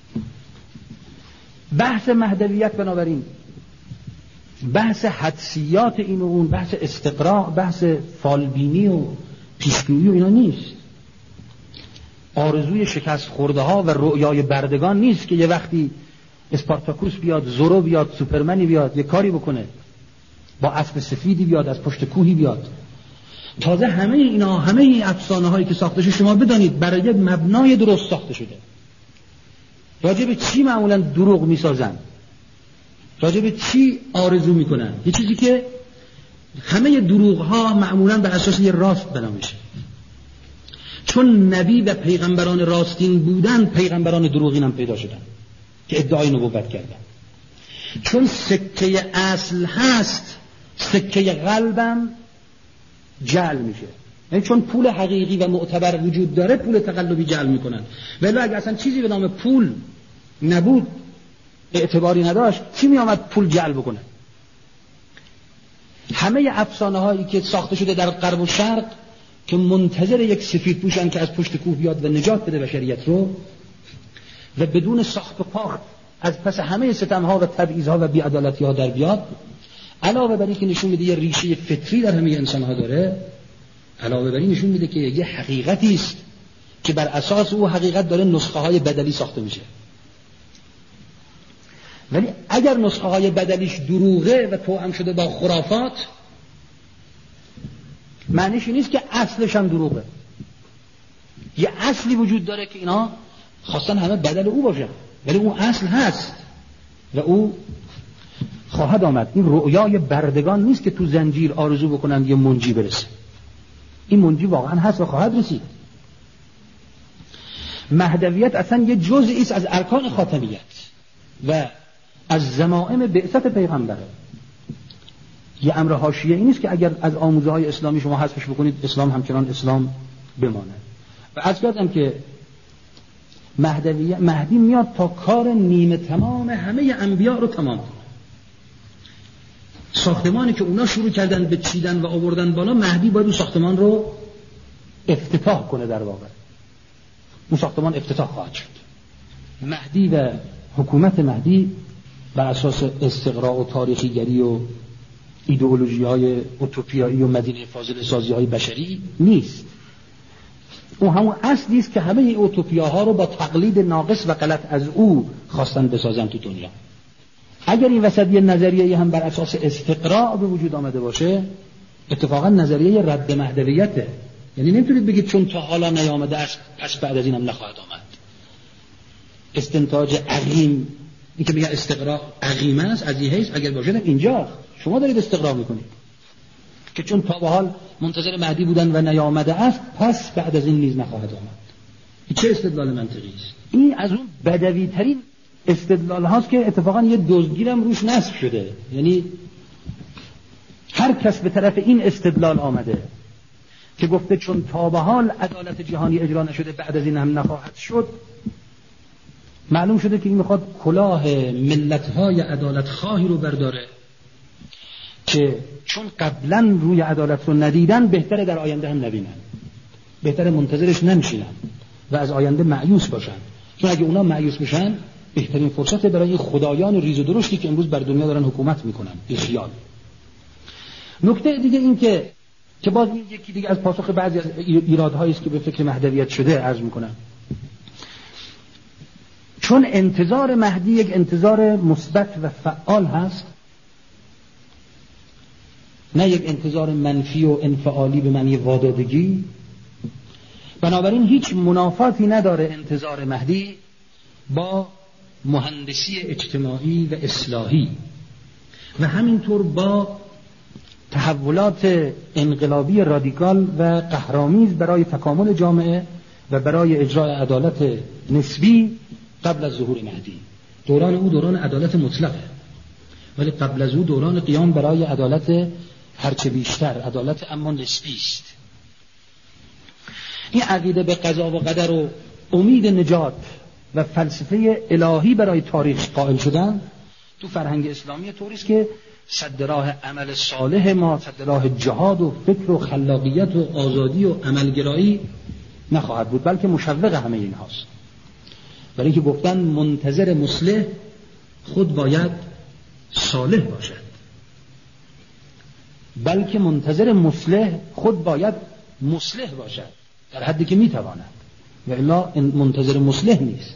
بحث مهدویت بنابراین بحث حدسیات این و اون، بحث استقراء، بحث فالبینی و پیشگویی و اینا نیست. آرزوی شکست خورده ها و رؤیای بردگان نیست که یه وقتی اسپارتاکوس بیاد، زورو بیاد، سوپرمنی بیاد یه کاری بکنه، با اسب سفیدی بیاد، از پشت کوهی بیاد. تازه همه اینا، همه این افسانه هایی که ساخته شده شما بدانید برای یک مبنای درست ساخته شده. راجع به چی معمولا دروغ میسازن؟ راجع به چی آرزو میکنن؟ یه چیزی که همه دروغ ها معمولا بر اساس یه راست بنا میشه. چون نبی و پیغمبران راستین بودن پیغمبران دروغین هم پیدا شدن که ادعای نبوت کردن. چون سکه اصل هست سکه قلبم جعل میشه، یعنی چون پول حقیقی و معتبر وجود داره پول تقلبی جعل میکنن. ولی اگه اصلا چیزی به نام پول نبود، اعتباری نداشت، چی میامد پول جعل بکنه؟ همه افسانه هایی که ساخته شده در غرب و شرق که منتظر یک سفید پوشن که از پشت کوه بیاد و نجات بده بشریت رو و بدون ساخت و پاخت از پس همه ستم ها و تبعیض ها و بی‌عدالتی ها در بیاد، علاوه بر این که نشون میده یه ریشه فطری در همه انسان ها داره، علاوه بر این نشون میده که یه حقیقتی است که بر اساس او حقیقت داره نسخه های بدلی ساخته میشه. ولی اگر نسخه های بدلیش دروغه و توأم شده با خرافات، معنیش نیست که اصلش هم دروغه. یه اصلی وجود داره که اینا خواستن همه بدل او باشه، ولی اون اصل هست و او خواهد آمد. این رؤیای بردگان نیست که تو زنجیر آرزو بکنند یه منجی برسه. این منجی واقعا هست و خواهد رسید. مهدویت اصلا یه جزئی است از ارکان خاتمیت و از ضمائم بعثت پیغمبره. یه امر حاشیه این نیست که اگر از آموزه های اسلامی شما حذفش بکنید اسلام همچنان اسلام بمانه. و از کردم که مهدویت مهدی میاد تا کار نیمه تمام همه انبیاء رو تمام کنه. ساختمانی که اونا شروع کردن به چیدن و آوردن بالا، مهدی باید اون ساختمان رو افتتاح کنه. در واقع اون ساختمان افتتاح خواهد شد. مهدی و حکومت مهدی بر اساس استقراء و تاریخی گری و ایدئولوژی های اوتوپیایی و مدینه فاضله سازی های بشری نیست. اون همون اصلی است که همه این اوتوپیاها رو با تقلید ناقص و غلط از او خواستن بسازن تو دنیا. اگر این وسط یه نظریه هم بر اساس استقراء به وجود آمده باشه، اتفاقا نظریه رد مهدویته. یعنی نمیتونید بگید چون تا حالا نیامده است پس بعد از این هم نخواهد آمد. استنتاج عقیم، این که میگن استقراء عقیم است، از این حیث اگر باشه اینجا شما دارید استقراء میکنید که چون تا به حال منتظر مهدی بودن و نیامده است پس بعد از این نیز نخواهد آمد. این چه استدلال منطقی است؟ این از اون بدوی ترین استدلال هاست که اتفاقا یه دزدگیرم روش نصب شده. یعنی هر کس به طرف این استدلال آمده که گفته چون تا به حال عدالت جهانی اجرا نشده بعد از این هم نخواهد شد، معلوم شده که این میخواد کلاه ملت‌های عدالت خواهی رو برداره که چون قبلا روی عدالت رو ندیدن بهتره در آینده هم نبینن، بهتره منتظرش ننشینن و از آینده مایوس باشن، چون اگه اونا مایوس بشن بهترین فرصت برای خدایان ریز و درشتی که امروز بر دنیا دارن حکومت میکنن بی خیال. نکته دیگه این که که باز این یکی دیگه از پاسخ بعضی از ایرادهایی است که به فکر مهدویت شده عرض میکنم. چون انتظار مهدی یک انتظار مثبت و فعال هست، نه یک انتظار منفی و انفعالی به معنی وادادگی، بنابراین هیچ منافاتی نداره انتظار مهدی با مهندسی اجتماعی و اصلاحی و همینطور با تحولات انقلابی رادیکال و قهرآمیز برای تکامل جامعه و برای اجرای عدالت نسبی قبل از ظهور مهدی. دوران او دوران عدالت مطلقه، ولی قبل از او دوران قیام برای عدالت هرچه بیشتر، عدالت اما نسبی است. این عقیده به قضا و قدر و امید نجات و فلسفه الهی برای تاریخ قائل شدن تو فرهنگ اسلامی طوری است که سد راه عمل صالح ما، سد راه جهاد و فکر و خلاقیت و آزادی و عملگرایی نخواهد بود، بلکه مشوق همه این هاست. برای اینکه گفتن منتظر مصلح خود باید صالح باشد، بلکه منتظر مصلح خود باید مصلح باشد در حدی که میتواند، و الا منتظر مصلح نیست.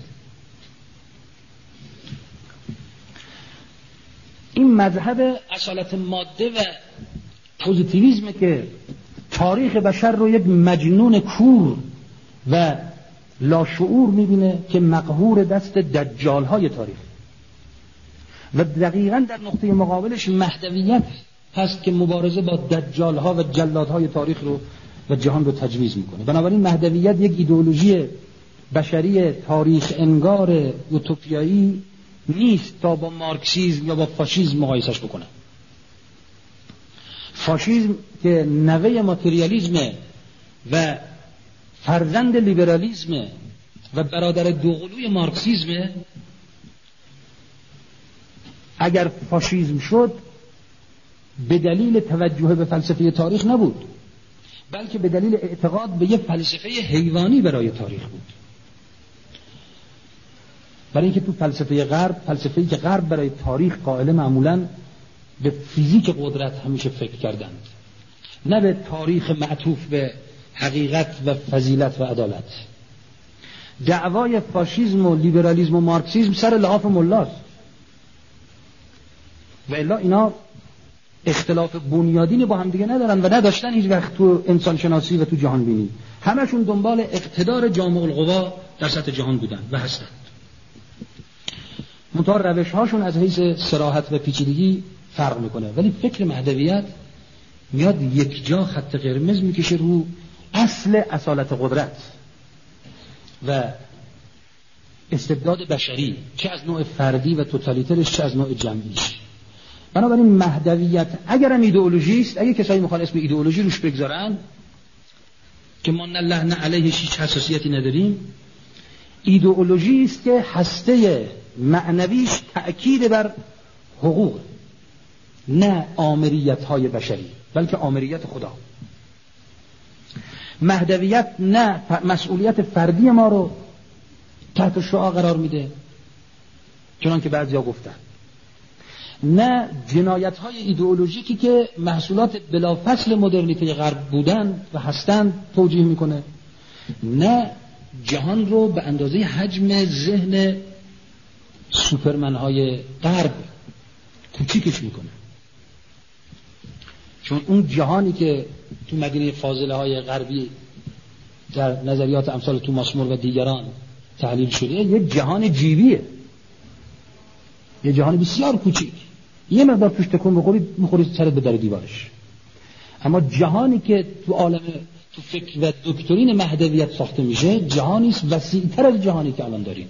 این مذهب اصالت ماده و پوزیتیویسم که تاریخ بشر رو یک مجنون کور و لاشعور میبینه که مقهور دست دجالهای تاریخ، و دقیقاً در نقطه مقابلش مهدویت هست که مبارزه با دجالها و جلادهای تاریخ رو و جهان رو تجویز میکنه. بنابراین مهدویت یک ایدئولوژی بشری تاریخ انگار اوتوپیایی نیست تا با مارکسیسم یا با فاشیسم مقایسش بکنه. فاشیسم که نوه ماتریالیسم و فرزند لیبرالیسم و برادر دوقلوی مارکسیسم، اگر فاشیسم شد به دلیل توجه به فلسفه تاریخ نبود، بلکه به دلیل اعتقاد به یک فلسفه حیوانی برای تاریخ بود. برای اینکه تو فلسفه غرب، فلسفه‌ای که غرب برای تاریخ قائل، معمولاً به فیزیک قدرت همیشه فکر کردند، نه به تاریخ معطوف به حقیقت و فضیلت و عدالت. دعوای فاشیسم و لیبرالیسم و مارکسیسم سر لحاف ملاست، و الا اینا اختلاف بنیادینی با هم دیگه ندارن و نداشتن هیچ وقت تو انسان شناسی و تو جهان بینی. همشون دنبال اقتدار جامع القوا در سطح جهان بودن و هستند. منتها روش هاشون از حیث صراحت و پیچیدگی فرق میکنه، ولی فکر مهدویت میاد یک جا خط قرمز میکشه رو اصل اصالت قدرت و استبداد بشری، چه از نوع فردی و توتالیترش چه از نوع جمعیش. بنابراین مهدویت اگرم ایدئولوژی است، اگه کسایی میخوان اسم ایدئولوژی روش بگذارن که ما نه الله نه علیهش هیچ حساسیتی نداریم، ایدئولوژی است که هسته معنویش تأکید بر حقوق، نه آمریت های بشری بلکه آمریت خدا. مهدویت نه مسئولیت فردی ما رو تحت شعاع قرار میده چنان که بعضیا گفتن، نه جنایت های ایدئولوژیکی که محصولات بلافصل مدرنیته غرب بودن و هستند توجیه میکنه، نه جهان رو به اندازه حجم ذهن سوپرمن های غرب کوچیکش میکنه. چون اون جهانی که تو مدینه فاضله های غربی در نظریات امثال توماس مور و دیگران تحلیل شده یه جهان جیبیه، یه جهان بسیار کوچیک، یه مقدار توش تکون بخورید میخورید سرت به در دیوارش. اما جهانی که تو عالم تو فکر و دکترین مهدویت ساخته میشه جهانی است وسیع‌تر از جهانی که الان داریم.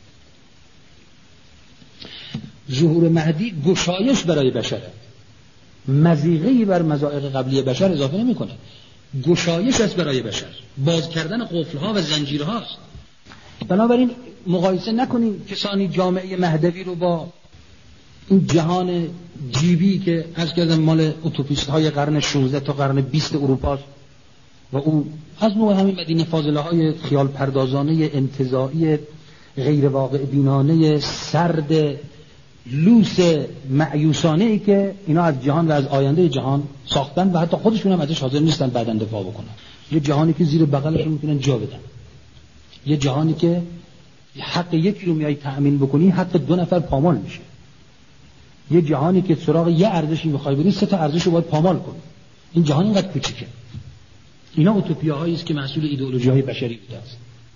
ظهور مهدی گشایش برای بشره، مضیقه‌ای بر مضایق قبلی بشر اضافه نمیکنه، گشایش است برای بشر، باز کردن قفل‌ها و زنجیرهاست. بنابراین مقایسه نکنیم کسانی جامعه مهدوی رو با این جهان جیبی که از کردن مال اوتوپیست های قرن شانزده تا قرن بیست اروپا و او از نوع همین مدینه فاضله های خیال پردازانه انتزاعی غیر واقع بینانه سرد لوس مأیوسانه ای که اینا از جهان و از آینده جهان ساختن و حتی خودشون هم ازش حاضر نیستن بعداً دفاع بکنن. یه جهانی که زیر بغلشون میتونن جا بدن، یه جهانی که حق یکی رو میای تأمین بکنی حق دو نفر پامال میشه، یه جهانی که سراغ یه ارزشی میخوای بری سه تا ارزش رو باید پامال کنی. این جهان اینقدر کوچیکه. اینا اوتوپیاهایی است که محصول ایدئولوژی‌های بشری بوده است.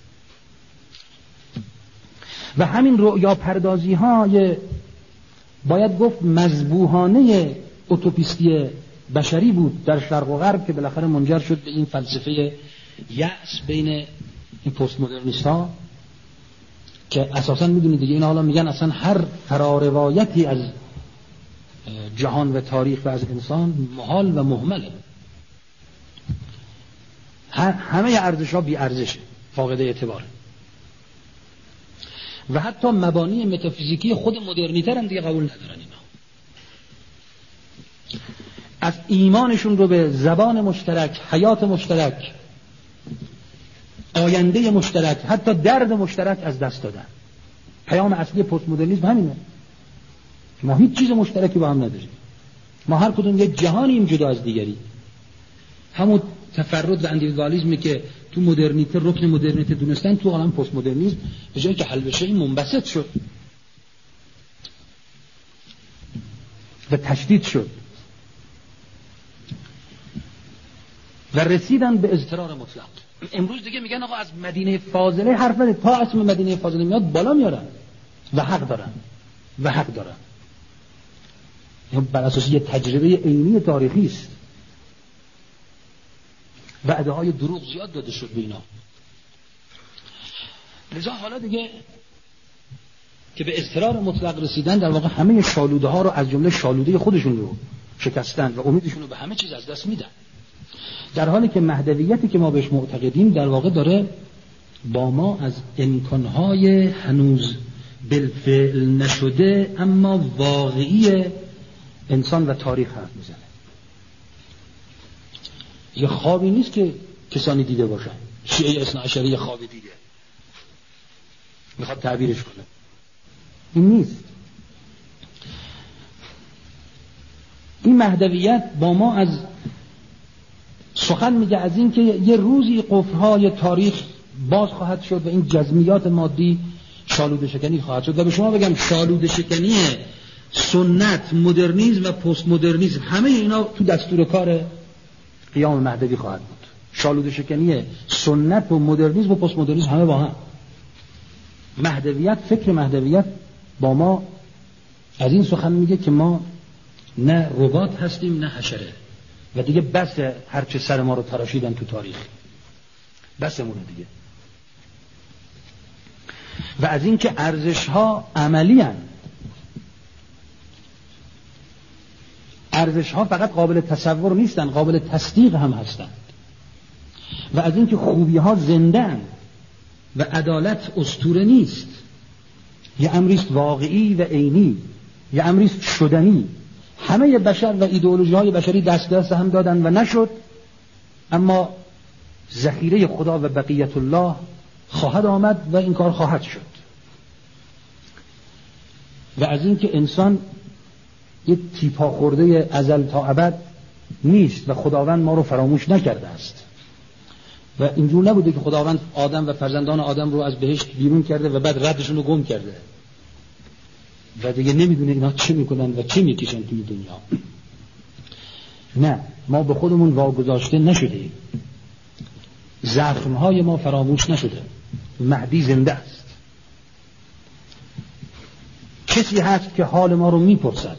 و همین رؤیا پردازی های باید گفت مذبوحانه اوتوپیستی بشری بود در شرق و غرب که بالاخره منجر شد به این فلسفه یأس بین این پست مدرنیست ها که اساسا میدونید دیگه اینا حالا میگن اصلا هر فراروایتی از جهان و تاریخ و از انسان محال و مهمله، همه ارزش ها بی ارزشه، فاقد اعتباره و حتی مبانی متافیزیکی خود مدرنیتر هم دیگه قبول ندارن. اینا از ایمانشون رو به زبان مشترک، حیات مشترک، آینده مشترک، حتی درد مشترک از دست دادن. پیام اصلی پست مدرنیسم همینه، ما هیچ چیز مشترکی با هم نداریم، ما هر کدوم یک جهانیم جدا از دیگری. همون تفرد و اندیویدوالیسمی که تو مدرنیته رکن مدرنیته دونستن تو عالم پست مدرنیسم به جایی که حل بشه این منبسط شد و تشدید شد و رسیدن به اضطرار مطلق. امروز دیگه میگن آقا از مدینه فاضله حرف نده، تا اسم مدینه فاضله میاد بالا میارن و حق دارن و حق دارن. این بر اساس یه تجربه عینی تاریخی است. وعده های دروغ زیاد داده شد به اینا. لذا حالا دیگه که به اضطرار مطلق رسیدن در واقع همه شالوده ها رو از جمله شالوده خودشون رو شکستن و امیدشون رو به همه چیز از دست میدن، در حالی که مهدویتی که ما بهش معتقدیم در واقع داره با ما از امکانهای هنوز بالفعل نشده اما واقعی انسان و تاریخ حرف میزنه. یه خوابی نیست که کسانی دیده باشن. شیعه اثنا عشری یه خواب دیده میخواد تعبیرش کنه، این نیست. این مهدویت با ما از سخن میگه از این که یه روزی قفل‌های تاریخ باز خواهد شد و این جزمیات مادی شالوده شکنی خواهد شد. و به شما بگم شالوده شکنی سنت، مدرنیسم و پست مدرنیسم همه اینا تو دستور کار قیام مهدوی خواهد بود. شالوده شکنی سنت و مدرنیسم و پست مدرنیسم همه با هم. مهدویت، فکر مهدویت با ما از این سخن میگه که ما نه ربات هستیم نه حشره و دیگه بس هرچه سر ما رو تراشیدن تو تاریخ، بسمونه دیگه. و از این که ارزش ها عملی هن. ارزش ها فقط قابل تصور نیستن، قابل تصدیق هم هستند. و از این که خوبی ها زنده هن و عدالت اسطوره نیست، یه امریست واقعی و عینی، یه امریست شدنی. همه بشر و ایدئولوژی های بشری دست دست هم دادن و نشد، اما ذخیره خدا و بقیت الله خواهد آمد و این کار خواهد شد. و از این که انسان یه تیپا خورده ازل تا ابد نیست و خداوند ما رو فراموش نکرده است. و اینجور نبوده که خداوند آدم و فرزندان آدم رو از بهشت بیرون کرده و بعد ردشون رو گم کرده و دیگه نمیدونه اینا چه میکنن و چه میکشن توی دنیا. نه، ما به خودمون واگذاشته نشدیم، زخمهای ما فراموش نشده. مهدی زنده است. کسی هست که حال ما رو میپرسد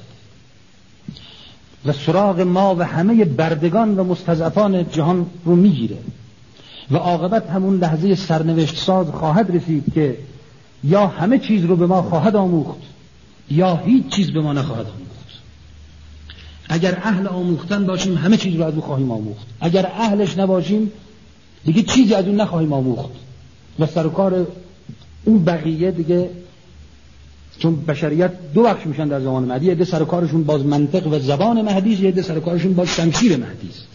و سراغ ما و همه بردگان و مستضعفان جهان رو میگیره و عاقبت همون لحظه سرنوشت ساز خواهد رسید که یا همه چیز رو به ما خواهد آموخت یا هیچ چیز به ما نخواهد آموخت. اگر اهل آموختن باشیم همه چیز رو از او خواهیم آموخت، اگر اهلش نباشیم دیگه چیزی از اون نخواهیم آموخت و سر و کار اون بقیه دیگه، چون بشریت دو بخش میشن در زمان مهدی، یه عده سر و کارشون باز منطق و زبان مهدی است، یه عده سر و کارشون باز شمشیر مهدی است.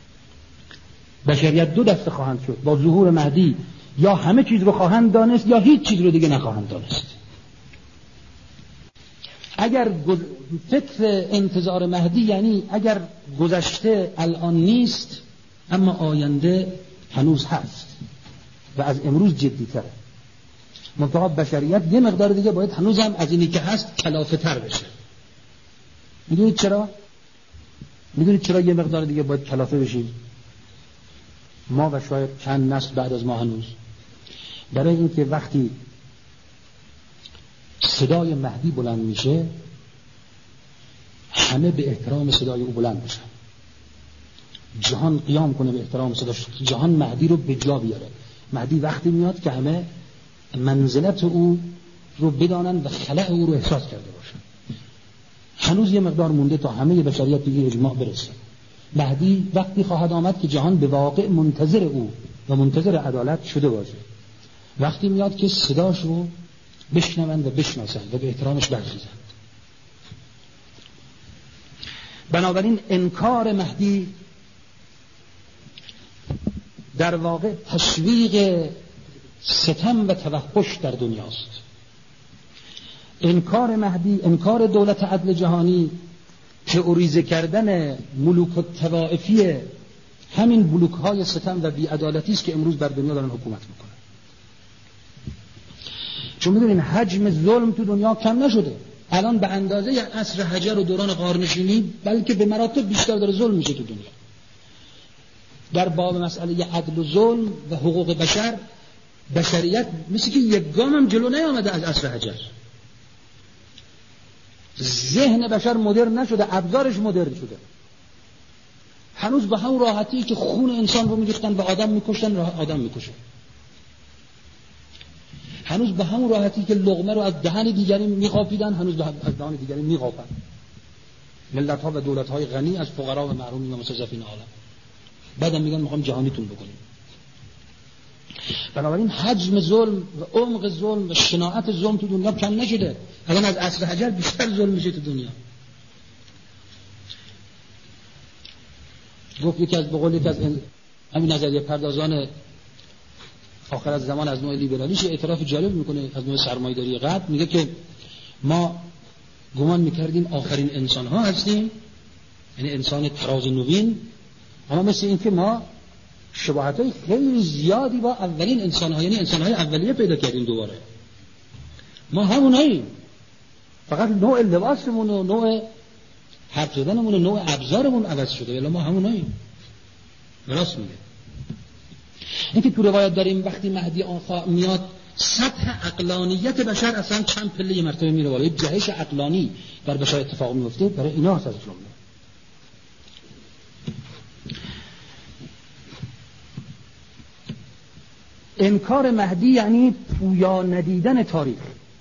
بشریت دو دسته خواهند شد با ظهور مهدی، یا همه چیز رو خواهند دانست یا هیچ چیز رو دیگه نخواهند دانست. اگر فکر انتظار مهدی یعنی اگر گذشته الان نیست اما آینده هنوز هست و از امروز جدی‌تره. منتها بشریت یه مقدار دیگه باید هنوز هم از اینی که هست کلافه تر بشه. میدونید چرا؟ میدونید چرا یه مقدار دیگه باید کلافه بشیم؟ ما و شاید چند نسل بعد از ما هنوز. برای اینکه وقتی صدای مهدی بلند میشه همه به احترام صدای او بلند بشن، جهان قیام کنه به احترام صداش، جهان مهدی رو به جا بیاره. مهدی وقتی میاد که همه منزلت او رو بدانن و خلأ او رو احساس کرده باشن. هنوز یه مقدار مونده تا همه بشریت به اجماع برسه. مهدی وقتی خواهد آمد که جهان به واقع منتظر او و منتظر عدالت شده باشه. وقتی میاد که صداش رو بشنوند و بشناسند و به احترامش برخیزند. بنابراین انکار مهدی در واقع تشویق ستم و توحش در دنیاست. انکار مهدی، انکار دولت عدل جهانی، تئوریزه کردن ملوک الطوائفی همین بلوک های ستم و بی‌عدالتی است که امروز بر دنیا دارن حکومت میکنن. چون میدونین حجم ظلم تو دنیا کم نشده. الان به اندازه عصر حجر و دوران قارنشینی بلکه به مراتب بیشتر داره ظلم میشه تو دنیا. در باب مسئله عدل و ظلم و حقوق بشر بشریت مثل که یک گام هم جلو نیامده از عصر حجر. ذهن بشر مدرن نشده، ابزارش مدرن شده. هنوز به همون راحتی که خون انسان رو میریختن و آدم میکشتن آدم میکشن. هنوز به همون راحتی که لقمه رو از دهن دیگری میقاپیدن هنوز از دهن دیگری میقاپن. ملت ها و دولت های غنی از فقرا و محرومین و مستضعفین عالم. بعدم میگن میخوام جهانیتون بکنیم. بنابراین حجم ظلم و عمق ظلم و شناعت ظلم تو دنیا کم نشده. الان از عصر حجر بیشتر ظلم میشه تو دنیا. گفت یکی از بقول یکی از همین نظریه پردازان آخر از زمان از نوع لیبرالیش اعتراف جالب میکنه از نوع سرمایه‌داری غرب. میگه که ما گمان میکردیم آخرین انسان ها هستیم، یعنی انسان طراز نوین، اما مثل این که ما شباهت های خیلی زیادی با اولین انسان ها، یعنی انسان های اولیه پیدا کردیم. دوباره ما هموناییم، فقط نوع لباسمون و نوع حرف زدنمون و نوع ابزارمون عوض شده، ولی ما هموناییم. راست میگه. اینکه تو روایت داریم وقتی مهدی آقا میاد سطح عقلانیت بشر اصلا چند پله مرتبه میره بالا، یک جهش عقلانی در بشر اتفاق میفته. برای اینا هست از جمله انکار مهدی یعنی پویا ندیدن تاریخ،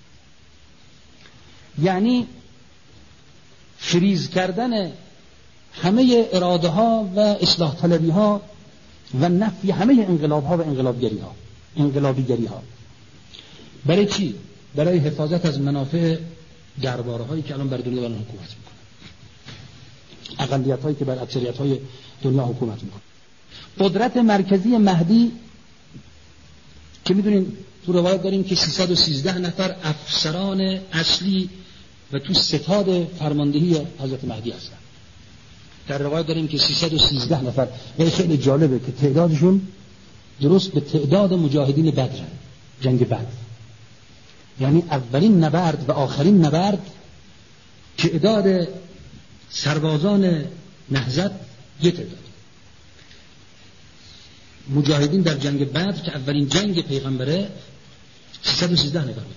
یعنی فریز کردن همه اراده ها و اصلاح طلبی ها و نفی همه انقلاب ها و انقلابگری ها انقلابیگری ها. برای چی؟ برای حفاظت از منافع درباره هایی که الان بر دنیا دارن حکومت میکنن، اقلیت هایی که بر اکثریت های دنیا حکومت میکنن. قدرت مرکزی مهدی که میدونین تو روایت داریم که سیصد و سیزده نفر افسران اصلی و تو ستاد فرماندهی حضرت مهدی هستن. در روایت داریم که سیصد و سیزده نفر. و خیلی جالبه که تعدادشون درست به تعداد مجاهدین بدر، جنگ بدر، یعنی اولین نبرد و آخرین نبرد تعداد سربازان نهضت یک تعداد. مجاهدین در جنگ بدر که اولین جنگ پیغمبره سیصد و سیزده نفر بودن.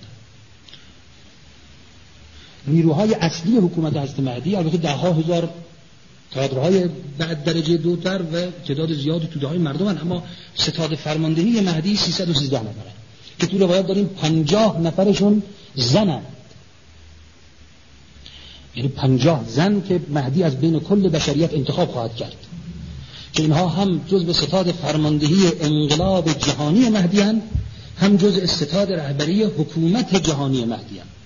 نیروهای اصلی حکومت حضرت مهدی البته ده ها هزار کادرهای بعد درجه دوتر و تعداد زیادی توده های مردم هن، اما ستاد فرماندهی مهدی سیصد و سیزده نفره که تو روایت داریم پنجاه نفرشون زنن، یعنی پنجاه زن که مهدی از بین کل بشریت انتخاب خواهد کرد که اینها هم جزء ستاد فرماندهی انقلاب جهانی مهدی هن، هم جزء ستاد رهبری حکومت جهانی مهدی هن.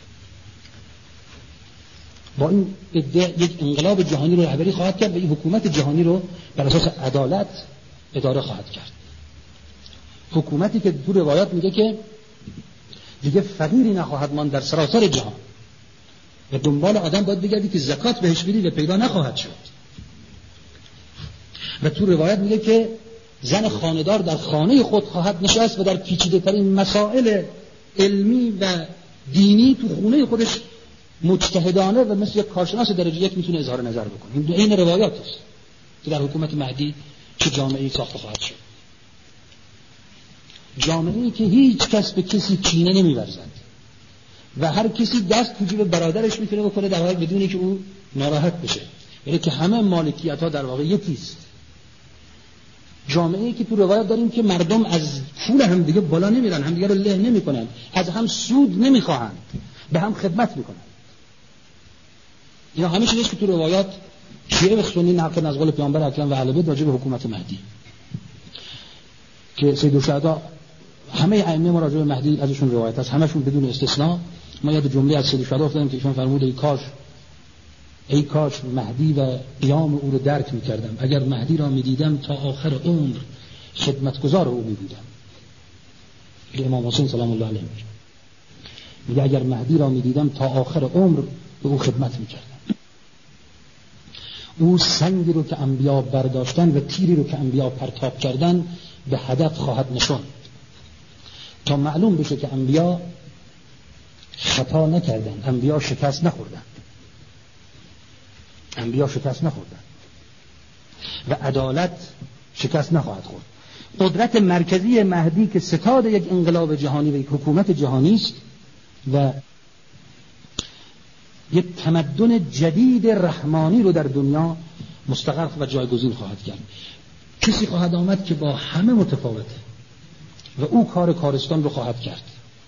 با این ادعا یک انقلاب جهانی رو رهبری خواهد کرد و این حکومت جهانی رو بر اساس عدالت اداره خواهد کرد. حکومتی که تو روایات میگه که دیگه فقیری نخواهد ماند در سراسر جهان و دنبال آدم باید بگردی که زکات بهش بدی و پیدا نخواهد شد. و تو روایت میگه که زن خانه‌دار در خانه خود خواهد نشست و در پیچیده ترین مسائل علمی و دینی تو خونه خودش مجتهدانه و مثل یک کارشناس درجه یک میتونه اظهار نظر بکنه. این روایات است که در حکومت مهدی چه جامعه‌ای ساخته خواهد شد. جامعه‌ای که هیچ کس به کسی کینه نمی‌ورزد و هر کسی دست تو جیب برادرش میتونه بکنه در واقع بدون اینکه او ناراحت بشه، یعنی که همه مالکیت‌ها در واقع یکیست. جامعه‌ای که تو روایت داریم که مردم از پول هم دیگه بالا نمیرن، هم دیگه رو له نمی‌کنن، از هم سود نمی‌خواهند، به هم خدمت می‌کنن. اینا همه چیزی که تو روایات شیعه و سنی نقل از قول پیامبر اکرم و اهل بیت راجع به حکومت مهدی که سید الشهدا همه ائمه ما راجع به مهدی ازشون روایت است، همشون بدون استثناء. ما یاد جمله از سید الشهدا افتادیم که ایشون فرمود ای کاش ای کاش مهدی و قیام او رو درک می‌کردم، اگر مهدی را می‌دیدم تا آخر عمر خدمتگزار او می‌بودم. امام حسین سلام الله علیه میگه اگر مهدی را می‌دیدم تا آخر عمر به او خدمت می‌کردم. او سنگی رو که انبیا برداشتن و تیری رو که انبیا پرتاب کردن به هدف خواهد نشوند تا معلوم بشه که انبیا خطا نکردن، انبیا شکست نخوردن، انبیا شکست نخوردن و عدالت شکست نخواهد خورد. قدرت مرکزی مهدی که ستاد یک انقلاب جهانی و یک حکومت جهانی است و یک تمدن جدید رحمانی رو در دنیا مستقر و جایگزین خواهد کرد. کسی خواهد آمد که با همه متفاوته و او کار کارستان رو خواهد کرد.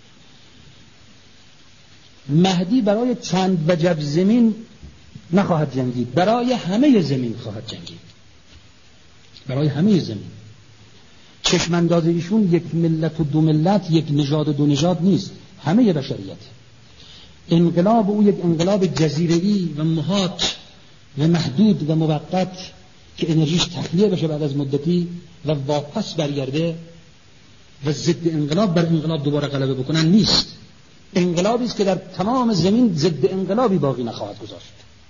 مهدی برای چند وجب زمین نخواهد جنگید، برای همه زمین خواهد جنگید، برای همه زمین. چشم انداز ایشون یک ملت و دو ملت، یک نژاد و دو نژاد نیست، همه بشریت. انقلاب او یک انقلاب جزیره‌ای و محاط و محدود و موقت که انرژیش تخلیه بشه بعد از مدتی و واپس برگرده و ضد انقلاب بر انقلاب دوباره غلبه بکنن نیست. انقلابی است که در تمام زمین ضد انقلابی باقی نخواهد گذاشت.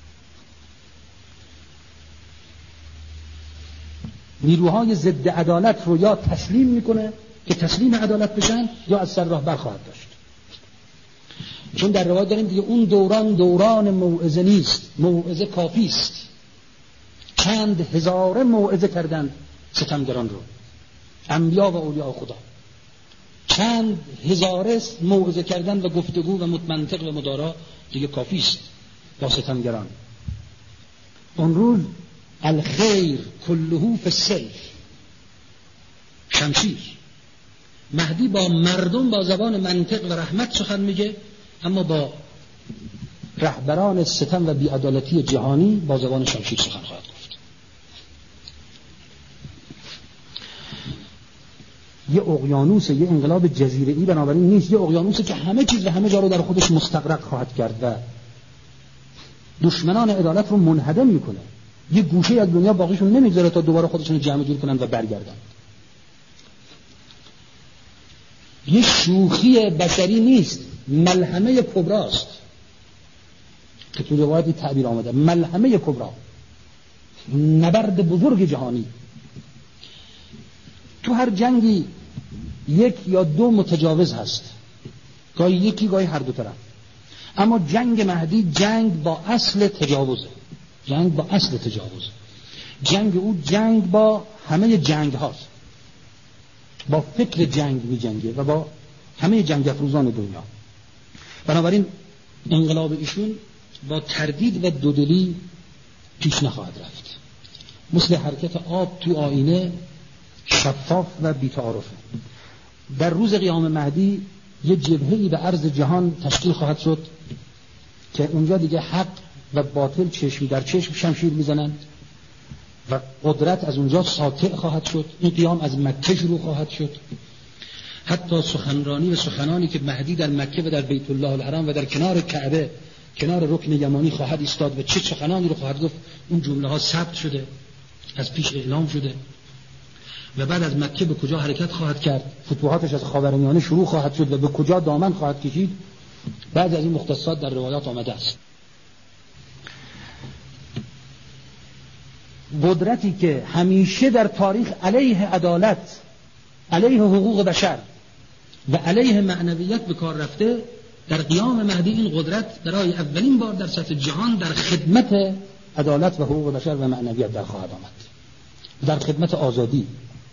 نیروهای ضد عدالت رو یا تسلیم میکنه که تسلیم عدالت بشن یا از سر راه برخواهد داشت. چون در روایت داریم دیگه اون دوران دوران موعظه نیست، موعظه کافی است. چند هزاره موعظه کردند ستمگران رو، انبیا و اولیاء خدا. چند هزاره موعظه کردن و گفتگو و منطق و مدارا دیگه کافی است با ستمگران. اون روز الخیر کلهو فی السیف، شمشیر. مهدی با مردم با زبان منطق و رحمت سخن میگه، اما با رهبران ستم و بی‌عدالتی جهانی با زبان شمشیر سخن خواهد گفت. یه اقیانوس، یه انقلاب جزیره‌ای بنابراین نیست، یه اقیانوسه که همه چیز و همه جا رو در خودش مستغرق خواهد کرد و دشمنان عدالت رو منهدم میکنه. یه گوشه از دنیا باقیشون نمیذاره تا دوباره خودشون جمع جور کنن و برگردن. یه شوخی بشری نیست، ملحمه کبراست که تو روایتی تعبیر آمده، ملحمه کبرا، نبرد بزرگ جهانی. تو هر جنگی یک یا دو متجاوز هست، گاهی یکی گاهی هر دو طرف، اما جنگ مهدی جنگ با اصل تجاوزه، جنگ با اصل تجاوز. جنگ او جنگ با همه جنگ هاست، با فکر جنگ می جنگه و با همه جنگ افروزان دنیا. بنابراین انقلاب ایشون با تردید و دودلی پیش نخواهد رفت. مثل حرکت آب تو آینه، شفاف و بی‌تعارفه. در روز قیام مهدی یه جبهه‌ای به عرض جهان تشکیل خواهد شد که اونجا دیگه حق و باطل چشم در چشم شمشیر میزنند و قدرت از اونجا ساطع خواهد شد. این قیام از مکه شروع خواهد شد. حتی سخنرانی و سخنانی که مهدی در مکه و در بیت الله الحرام و در کنار کعبه، کنار رکن یمانی خواهد ایستاد و چه سخنانی رو خواهد گفت، اون جمله ها ثبت شده، از پیش اعلام شده. و بعد از مکه به کجا حرکت خواهد کرد، فتوحاتش از خاورمیانه شروع خواهد شد و به کجا دامن خواهد کشید، بعد از این مختصات در روایات آمده است. قدرتی که همیشه در تاریخ علیه عدالت، علیه حقوق بشر و علیه معنویت به کار رفته، در قیام مهدی این قدرت برای اولین بار در سطح جهان در خدمت عدالت و حقوق بشر و معنویت در خواهد آمد، در خدمت آزادی.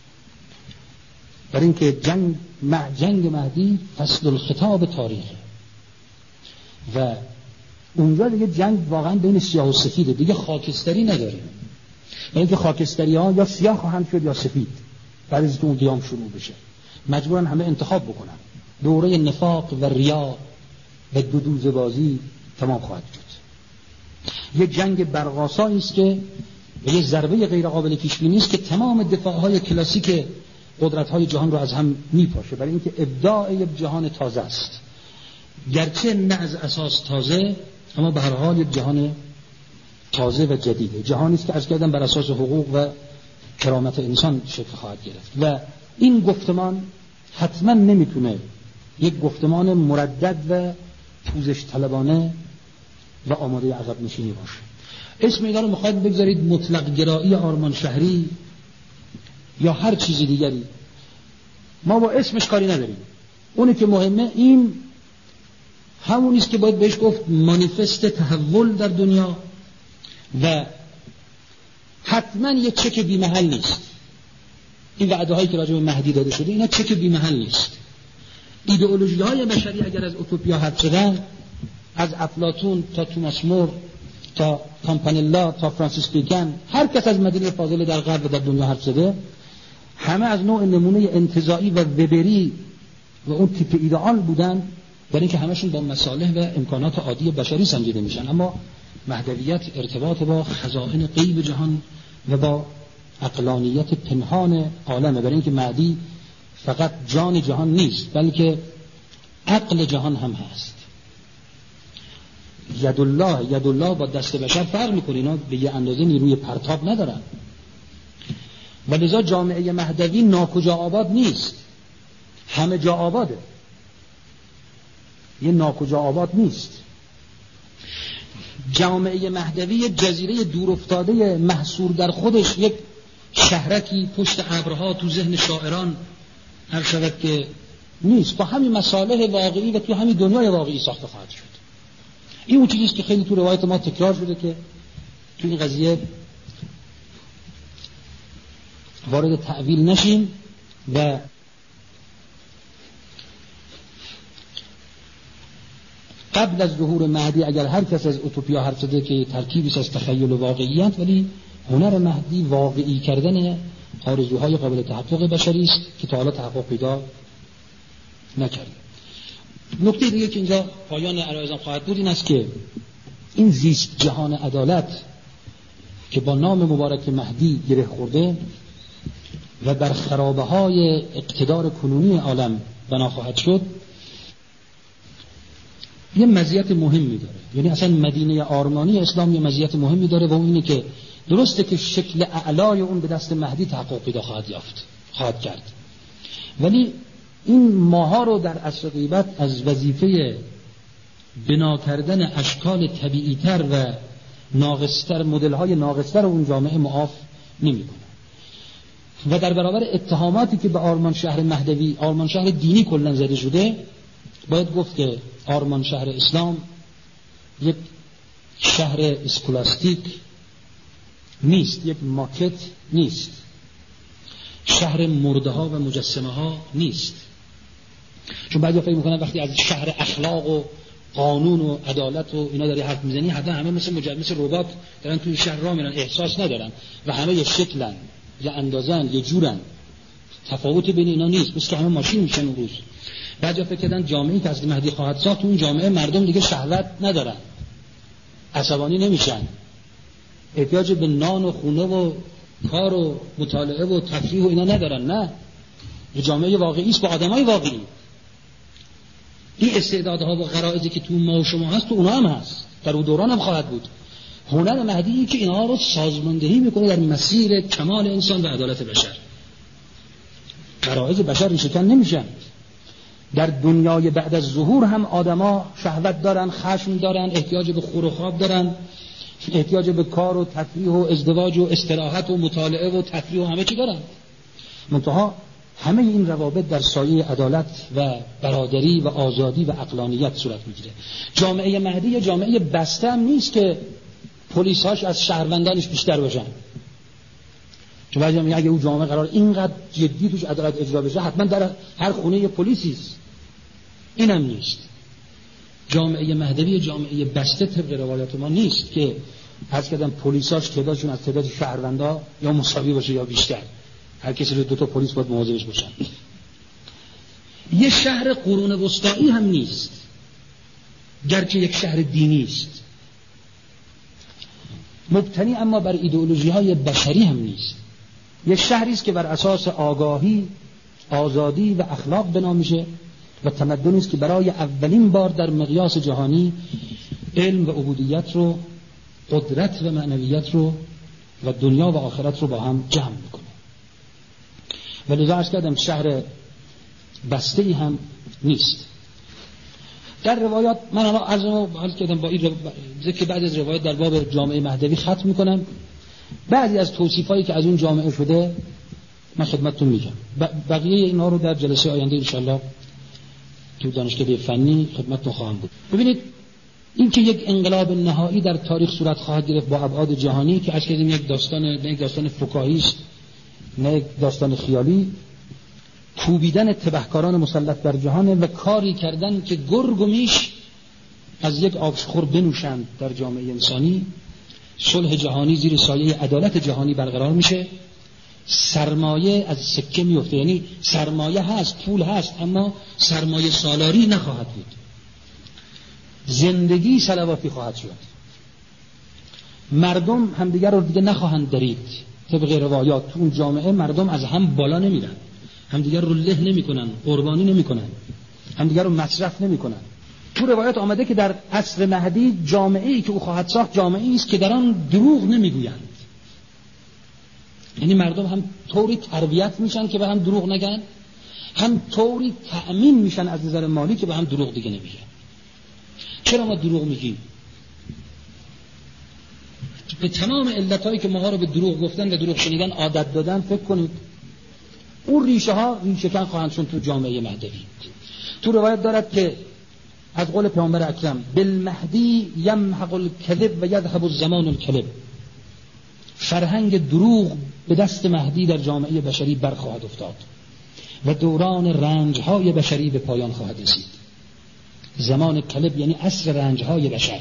برای اینکه جنگ جنگ مهدی فصل الخطاب تاریخه و اونجا دیگه جنگ واقعا بین سیاه و سفیده، دیگه خاکستری نداریم. برای اینکه خاکستری ها یا سیاه خواهند شد یا سفید. بعد از اون قیام شروع بشه مجبورن همه انتخاب بکنن. دوره نفاق و ریا و دودوزه بازی تمام خواهد شد. یه جنگ برق‌آسایی است که یه ضربه غیر قابل پیش بینی است که تمام دفاع‌های کلاسیک قدرت‌های جهان رو از هم میپاشه، برای اینکه ابداع یک جهان تازه است. گرچه نه از اساس تازه، اما به هر حال یک جهان تازه و جدیده. جهانی است که عرض کردم بر اساس حقوق و کرامت انسان شکل خواهد گرفت و این گفتمان حتما نمیتونه یک گفتمان مردد و پوزش طلبانه و آماده عقب نشینی باشه. اسم اینا رو میخواید بگذارید مطلق گرایی آرمان شهری یا هر چیز دیگری، ما با اسمش کاری نداریم. اونی که مهمه این همون است که باید بهش گفت مانیفست تحول در دنیا و حتما یه چک بی محل نیست. این وعده هایی که راجع به مهدی داده شده اینا چک بی محل نیست. ایدئولوژی های بشری اگر از اوتوپیا حرف زدن، از افلاطون تا توماس مور تا کامپانلا تا فرانسیس بیکن، هر کس از مدینه فاضله در غرب و در دنیا حرف زده، همه از نوع نمونه انتزاعی و وبری و اون تیپ ایدئال بودن، برای اینکه همشون با مصالح و امکانات عادی بشری سنجیده میشن. اما مهدویت ارتباط با خزائن غیب جهان و با عقلانیت پنهان عالمه، برای اینکه مهدی فقط جان جهان نیست بلکه عقل جهان هم هست. یدالله یدالله با دست بشر فرق میکنه، اینا به یه اندازه نیروی پرتاب ندارن و لذا جامعه مهدوی ناکجا آباد نیست، همه جا آباده، یه ناکجا آباد نیست. جامعه مهدوی جزیره دور افتاده محصور در خودش، یک شهرکی پشت ابرها تو ذهن شاعران هر شود که نیست، با همین مصالح واقعی و تو همین دنیای واقعی ساخته خواهد شد. این اون چیزیست که خیلی تو روایت ما تکرار شده که تو این قضیه وارد تعویل نشیم و قبل از ظهور مهدی اگر هر کس از اوتوپیا حرف زده که ترکیبی از تخیل و واقعیت، ولی هنر مهدی واقعی کردن آرزوهای قابل تحقق بشری است که تا حالا تحقق پیدا نکرده. نکته دیگه که اینجا پایان عرایزم خواهد بود این است که این زیست جهان عدالت که با نام مبارک مهدی گره خورده و بر خرابه های اقتدار کنونی عالم بنا خواهد شد، یه مزیت مهمی داره. یعنی اصلا مدینه آرمانی اسلام یه مزیت مهمی داره و اون اینه که درسته که شکل اعلای اون به دست مهدی تحقق پیدا خواهد یافت، خواهد کرد، ولی این ماها رو در عصر غیبت از وظیفه بنا کردن اشکال طبیعی‌تر و ناقصتر، مدل‌های ناقصتر اون جامعه معاف نمی‌کنه. و در برابر اتهاماتی که به آرمان شهر مهدوی، آرمان شهر دینی کلا زده شده، باید گفت که آرمان شهر اسلام یک شهر اسکولاستیک نیست، یک ماکت نیست، شهر مرده ها و مجسمه ها نیست. چون بعضی فکر میکنن وقتی از شهر اخلاق و قانون و عدالت و اینا داری حرف میزنی حتما همه مثل مجسمه مثل ربات دارن توی شهر راه میرن، احساس ندارن و همه یه شکلن، یه اندازن، یه جورن، تفاوتی بین اینا نیست، مثل که همه ماشین میشن اون روز. بعضی فکر کردن جامعه‌ای که از مهدی خواهد ساخت، اون جامعه مردم دیگه شهوت ندارن، عصبانی نمیشن، احتیاج به نان و خونه و کار و مطالعه و تفریح و اینا ندارن. نه، یه جامعه واقعی است با آدمای واقعی. این استعدادها و غرایزی که تو ما و شما هست تو اونا هم هست، در اون دوران هم خواهد بود. هنر مهدی که اینها رو سازماندهی میکنه در مسیر کمال انسان و عدالت بشر. غرایز بشر ریشه‌کن نمیشن. در دنیای بعد از ظهور هم آدما شهوت دارن، خشم دارن، احتیاج به خور و خواب دارن، احتیاج به کار و تفریح و ازدواج و استراحت و مطالعه و تفریح و همه چی دارن. منتها همه این روابط در سایه عدالت و برادری و آزادی و عقلانیت صورت میگیره. جامعه مهدی یه جامعه بسته هم نیست که پلیساش از شهروندانش بیشتر باشن. چون بعضی میگن اگه اون جامعه قرار اینقدر جدی توش عدالت اجرا بشه حتما در هر خونه یه پلیسی است. اینم نیست. جامعه مهدوی جامعه بسته طبق روایات ما نیست که از کدام پلیساش تعدادشون از تعداد شهروندا یا مساوی باشه یا بیشتر. هر کسی رو دو تا پلیس باید مواظبش باشن. یه شهر قرون وسطایی هم نیست، گرچه یک شهر دینی است. مبتنی اما بر ایدئولوژی های بشری هم نیست. یک شهری است که بر اساس آگاهی، آزادی و اخلاق بنا میشه و تمدنی است که برای اولین بار در مقیاس جهانی علم و عبودیت رو، قدرت و معنویت رو و دنیا و آخرت رو با هم جمع میکنه. ولی عرض کردم شهر بسته‌ای هم نیست. در روایات من الان عرض کردم با این ذکر بعد از روایات در باب جامعه مهدوی ختم میکنم. بعضی از توصیفایی که از اون جامعه شده من خدمتتون میگم. بقیه اینا رو در جلسه آینده انشالله تو دانشکده فنی خدمتتون خواهم بود. ببینید این که یک انقلاب نهایی در تاریخ صورت خواهد گرفت با ابعاد جهانی که از کردیم یک داستان نه یک داستان فکاهی است نه یک داستان خیالی، کوبیدن تبهکاران مسلط بر جهان و کاری کردن که گرگ و میش از یک آبشخور بنوشند در جامعه انسانی. صلح جهانی زیر سایه عدالت جهانی برقرار میشه، سرمایه از سکه میفته، یعنی سرمایه هست، پول هست، اما سرمایه سالاری نخواهد بود، زندگی صلواتی خواهد شد، مردم همدیگر رو دیگه نخواهند درید. طبق روایات تو اون جامعه مردم از هم بالا نمیرن، همدیگر رو له نمیکنن، قربانی نمیکنن، همدیگر رو مصرف نمیکنن. تو روایات آمده که در عصر مهدی جامعه‌ای که او خواهد ساخت جامعه‌ای است که در آن دروغ نمیگویند. یعنی مردم هم طوری تربیت میشن که به هم دروغ نگن، هم طوری تأمین میشن از نظر مالی که به هم دروغ دیگه نمیگن. چرا ما دروغ میگیم؟ به تمام علتایی که ماها رو به دروغ گفتن و دروغ شنیدن عادت دادن فکر کنید اون ریشه ها ریشه کن خواهند شد تو جامعه مهدوی. تو روایت دارد که از قول پیامبر اکرم بالمهدی یمحق الکذب و یذهب الزمان الکذب، فرهنگ دروغ به دست مهدی در جامعه بشری برخواهد افتاد و دوران رنج‌های بشری به پایان خواهد رسید. زمان کلب یعنی عصر رنج‌های بشر.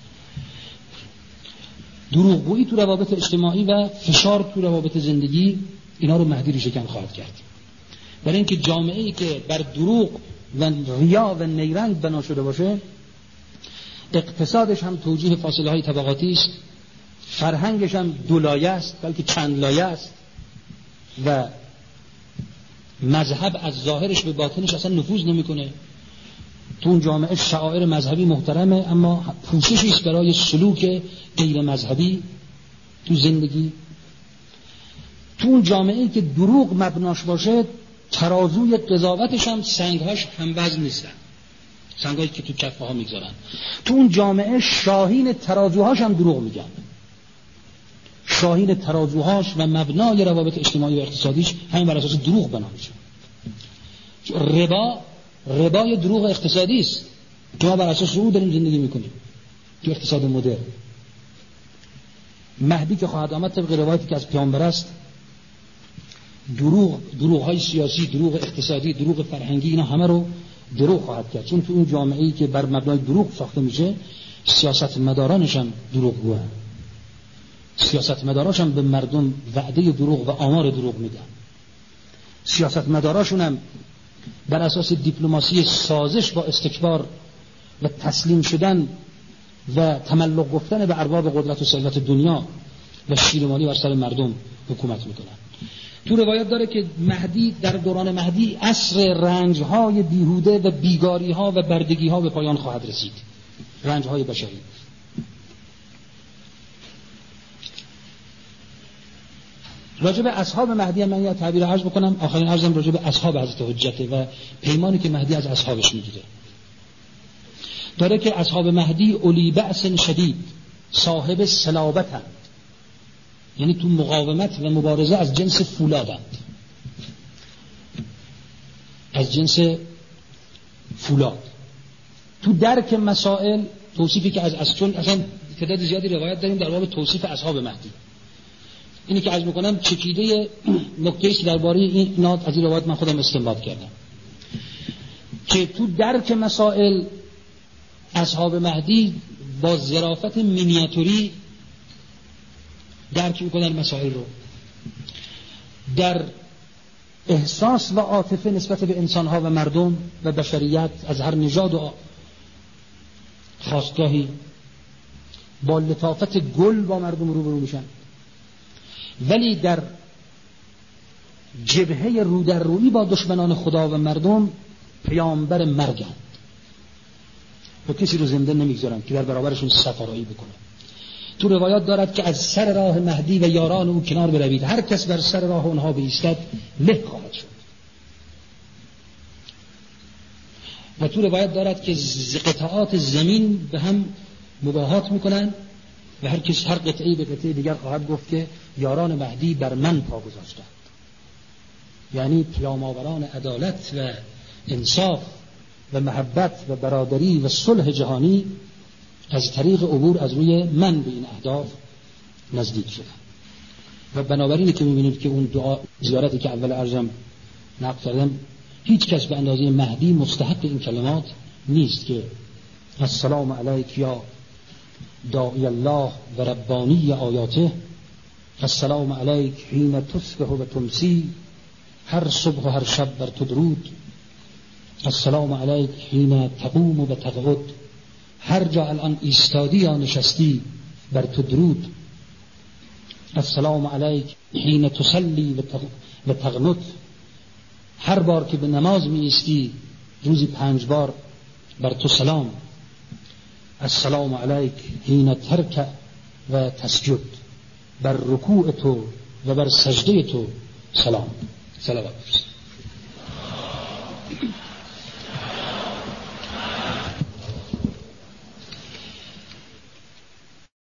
دروغگویی تو روابط اجتماعی و فشار تو روابط زندگی اینا رو مهدی ریشه‌کن خواهد کرد. برای اینکه جامعه‌ای که بر دروغ و ریا و نیرنگ بنا شده باشه، اقتصادش هم توجیه فاصله های طبقاتی است، فرهنگش هم دو لایه است بلکه چند لایه است و مذهب از ظاهرش به باطنش اصلا نفوذ نمیکنه. تو اون جامعه شعائر مذهبی محترمه اما پوششی است برای سلوک غیر مذهبی تو زندگی. تو اون جامعه‌ای که دروغ مبناش باشه، ترازوی قضاوتش هم سنگ‌هاش هم وزن نیستن، سنگ‌هایی که تو کفه ها میگذارن. تو اون جامعه شاهین ترازوهاش هم دروغ میگن، شاهین ترازوهاش و مبنای روابط اجتماعی و اقتصادیش همین بر اساس دروغ بنا میشه. ربا ربای دروغ اقتصادی است که ما بر اساس او داریم زندگی میکنیم تو اقتصاد مدرن. مهدی که خواهد آمد طبق روایتی که از پیامبر است دروغ دروغ‌های سیاسی، دروغ اقتصادی، دروغ فرهنگی، اینا همه رو دروغ خواهد کرد، چون تو اون جامعه‌ای که بر مبنای دروغ ساخته میشه سیاستمدارانش هم دروغگوان، سیاستمداراش هم به مردم وعده دروغ و آمار دروغ میدن، سیاستمداراشون هم بر اساس دیپلماسی سازش با استکبار و تسلیم شدن و تملق گفتن به ارباب قدرت و ثروت دنیا و شیرمالی بر سر مردم حکومت میکنن. تو روایت داره که مهدی در دوران مهدی عصر رنج‌های بیهوده و بیگاری‌ها و بردگی‌ها به پایان خواهد رسید، رنج‌های بشری. راجب اصحاب مهدی من یه تعبیر عرض بکنم، آخرین عرضم راجب اصحاب حضرت حجته و پیمانی که مهدی از اصحابش میگیره. داره که اصحاب مهدی اولی بأس شدید، صاحب صلابتند، یعنی تو مقاومت و مبارزه از جنس فولادند، از جنس فولاد. تو درک مسائل توصیفی که از اصلا اصلا تعداد زیادی روایت داریم در باب توصیف اصحاب مهدی. اینی که عرض میکنم چکیده نکته‌ای که درباره این نات از این روایت من خودم استنباط کردم که تو درک مسائل اصحاب مهدی با ظرافت مینیاتوری درک میکنن مسائل رو، در احساس و عاطفه نسبت به انسانها و مردم و بشریت از هر نژاد و خواستگاهی با لطافت گل با مردم روبرو میشن، ولی در جبهه رو در رویی با دشمنان خدا و مردم پیامبر مرگند و کسی رو زنده نمیگذارن که در برابرشون سفارایی بکنه. تو روایات دارد که از سر راه مهدی و یاران او کنار بروید، هر کس بر سر راه اونها بایستد له خواهد شد. و تو روایت دارد که قطعات زمین به هم مباهات میکنن و هر کس هر قطعی به قطعه دیگر خواهد گفت که یاران مهدی بر من پا گذاشتند، یعنی پیام‌آوران عدالت و انصاف و محبت و برادری و صلح جهانی از طریق عبور از روی من به این اهداف نزدیک شدن. و بنابراین که می‌بینید که اون دعا زیارتی که اول عرضم نقل کردم هیچ کس به اندازه مهدی مستحق این کلمات نیست که السلام علیک یا داعی الله و ربانی آیاته، السلام علیک حین تصبح و تمسی، هر صبح و هر شب بر تو درود، السلام علیک حین تقوم و تقعد، هر جا الان ایستادی یا نشستی بر تو درود، السلام علیک حین تصلی و تقنط، هر بار که به نماز می ایستی روزی پنج بار بر تو سلام، السلام علیک حین ترکع و تسجد، بر رکوع تو و بر سجده تو سلام. صلوات.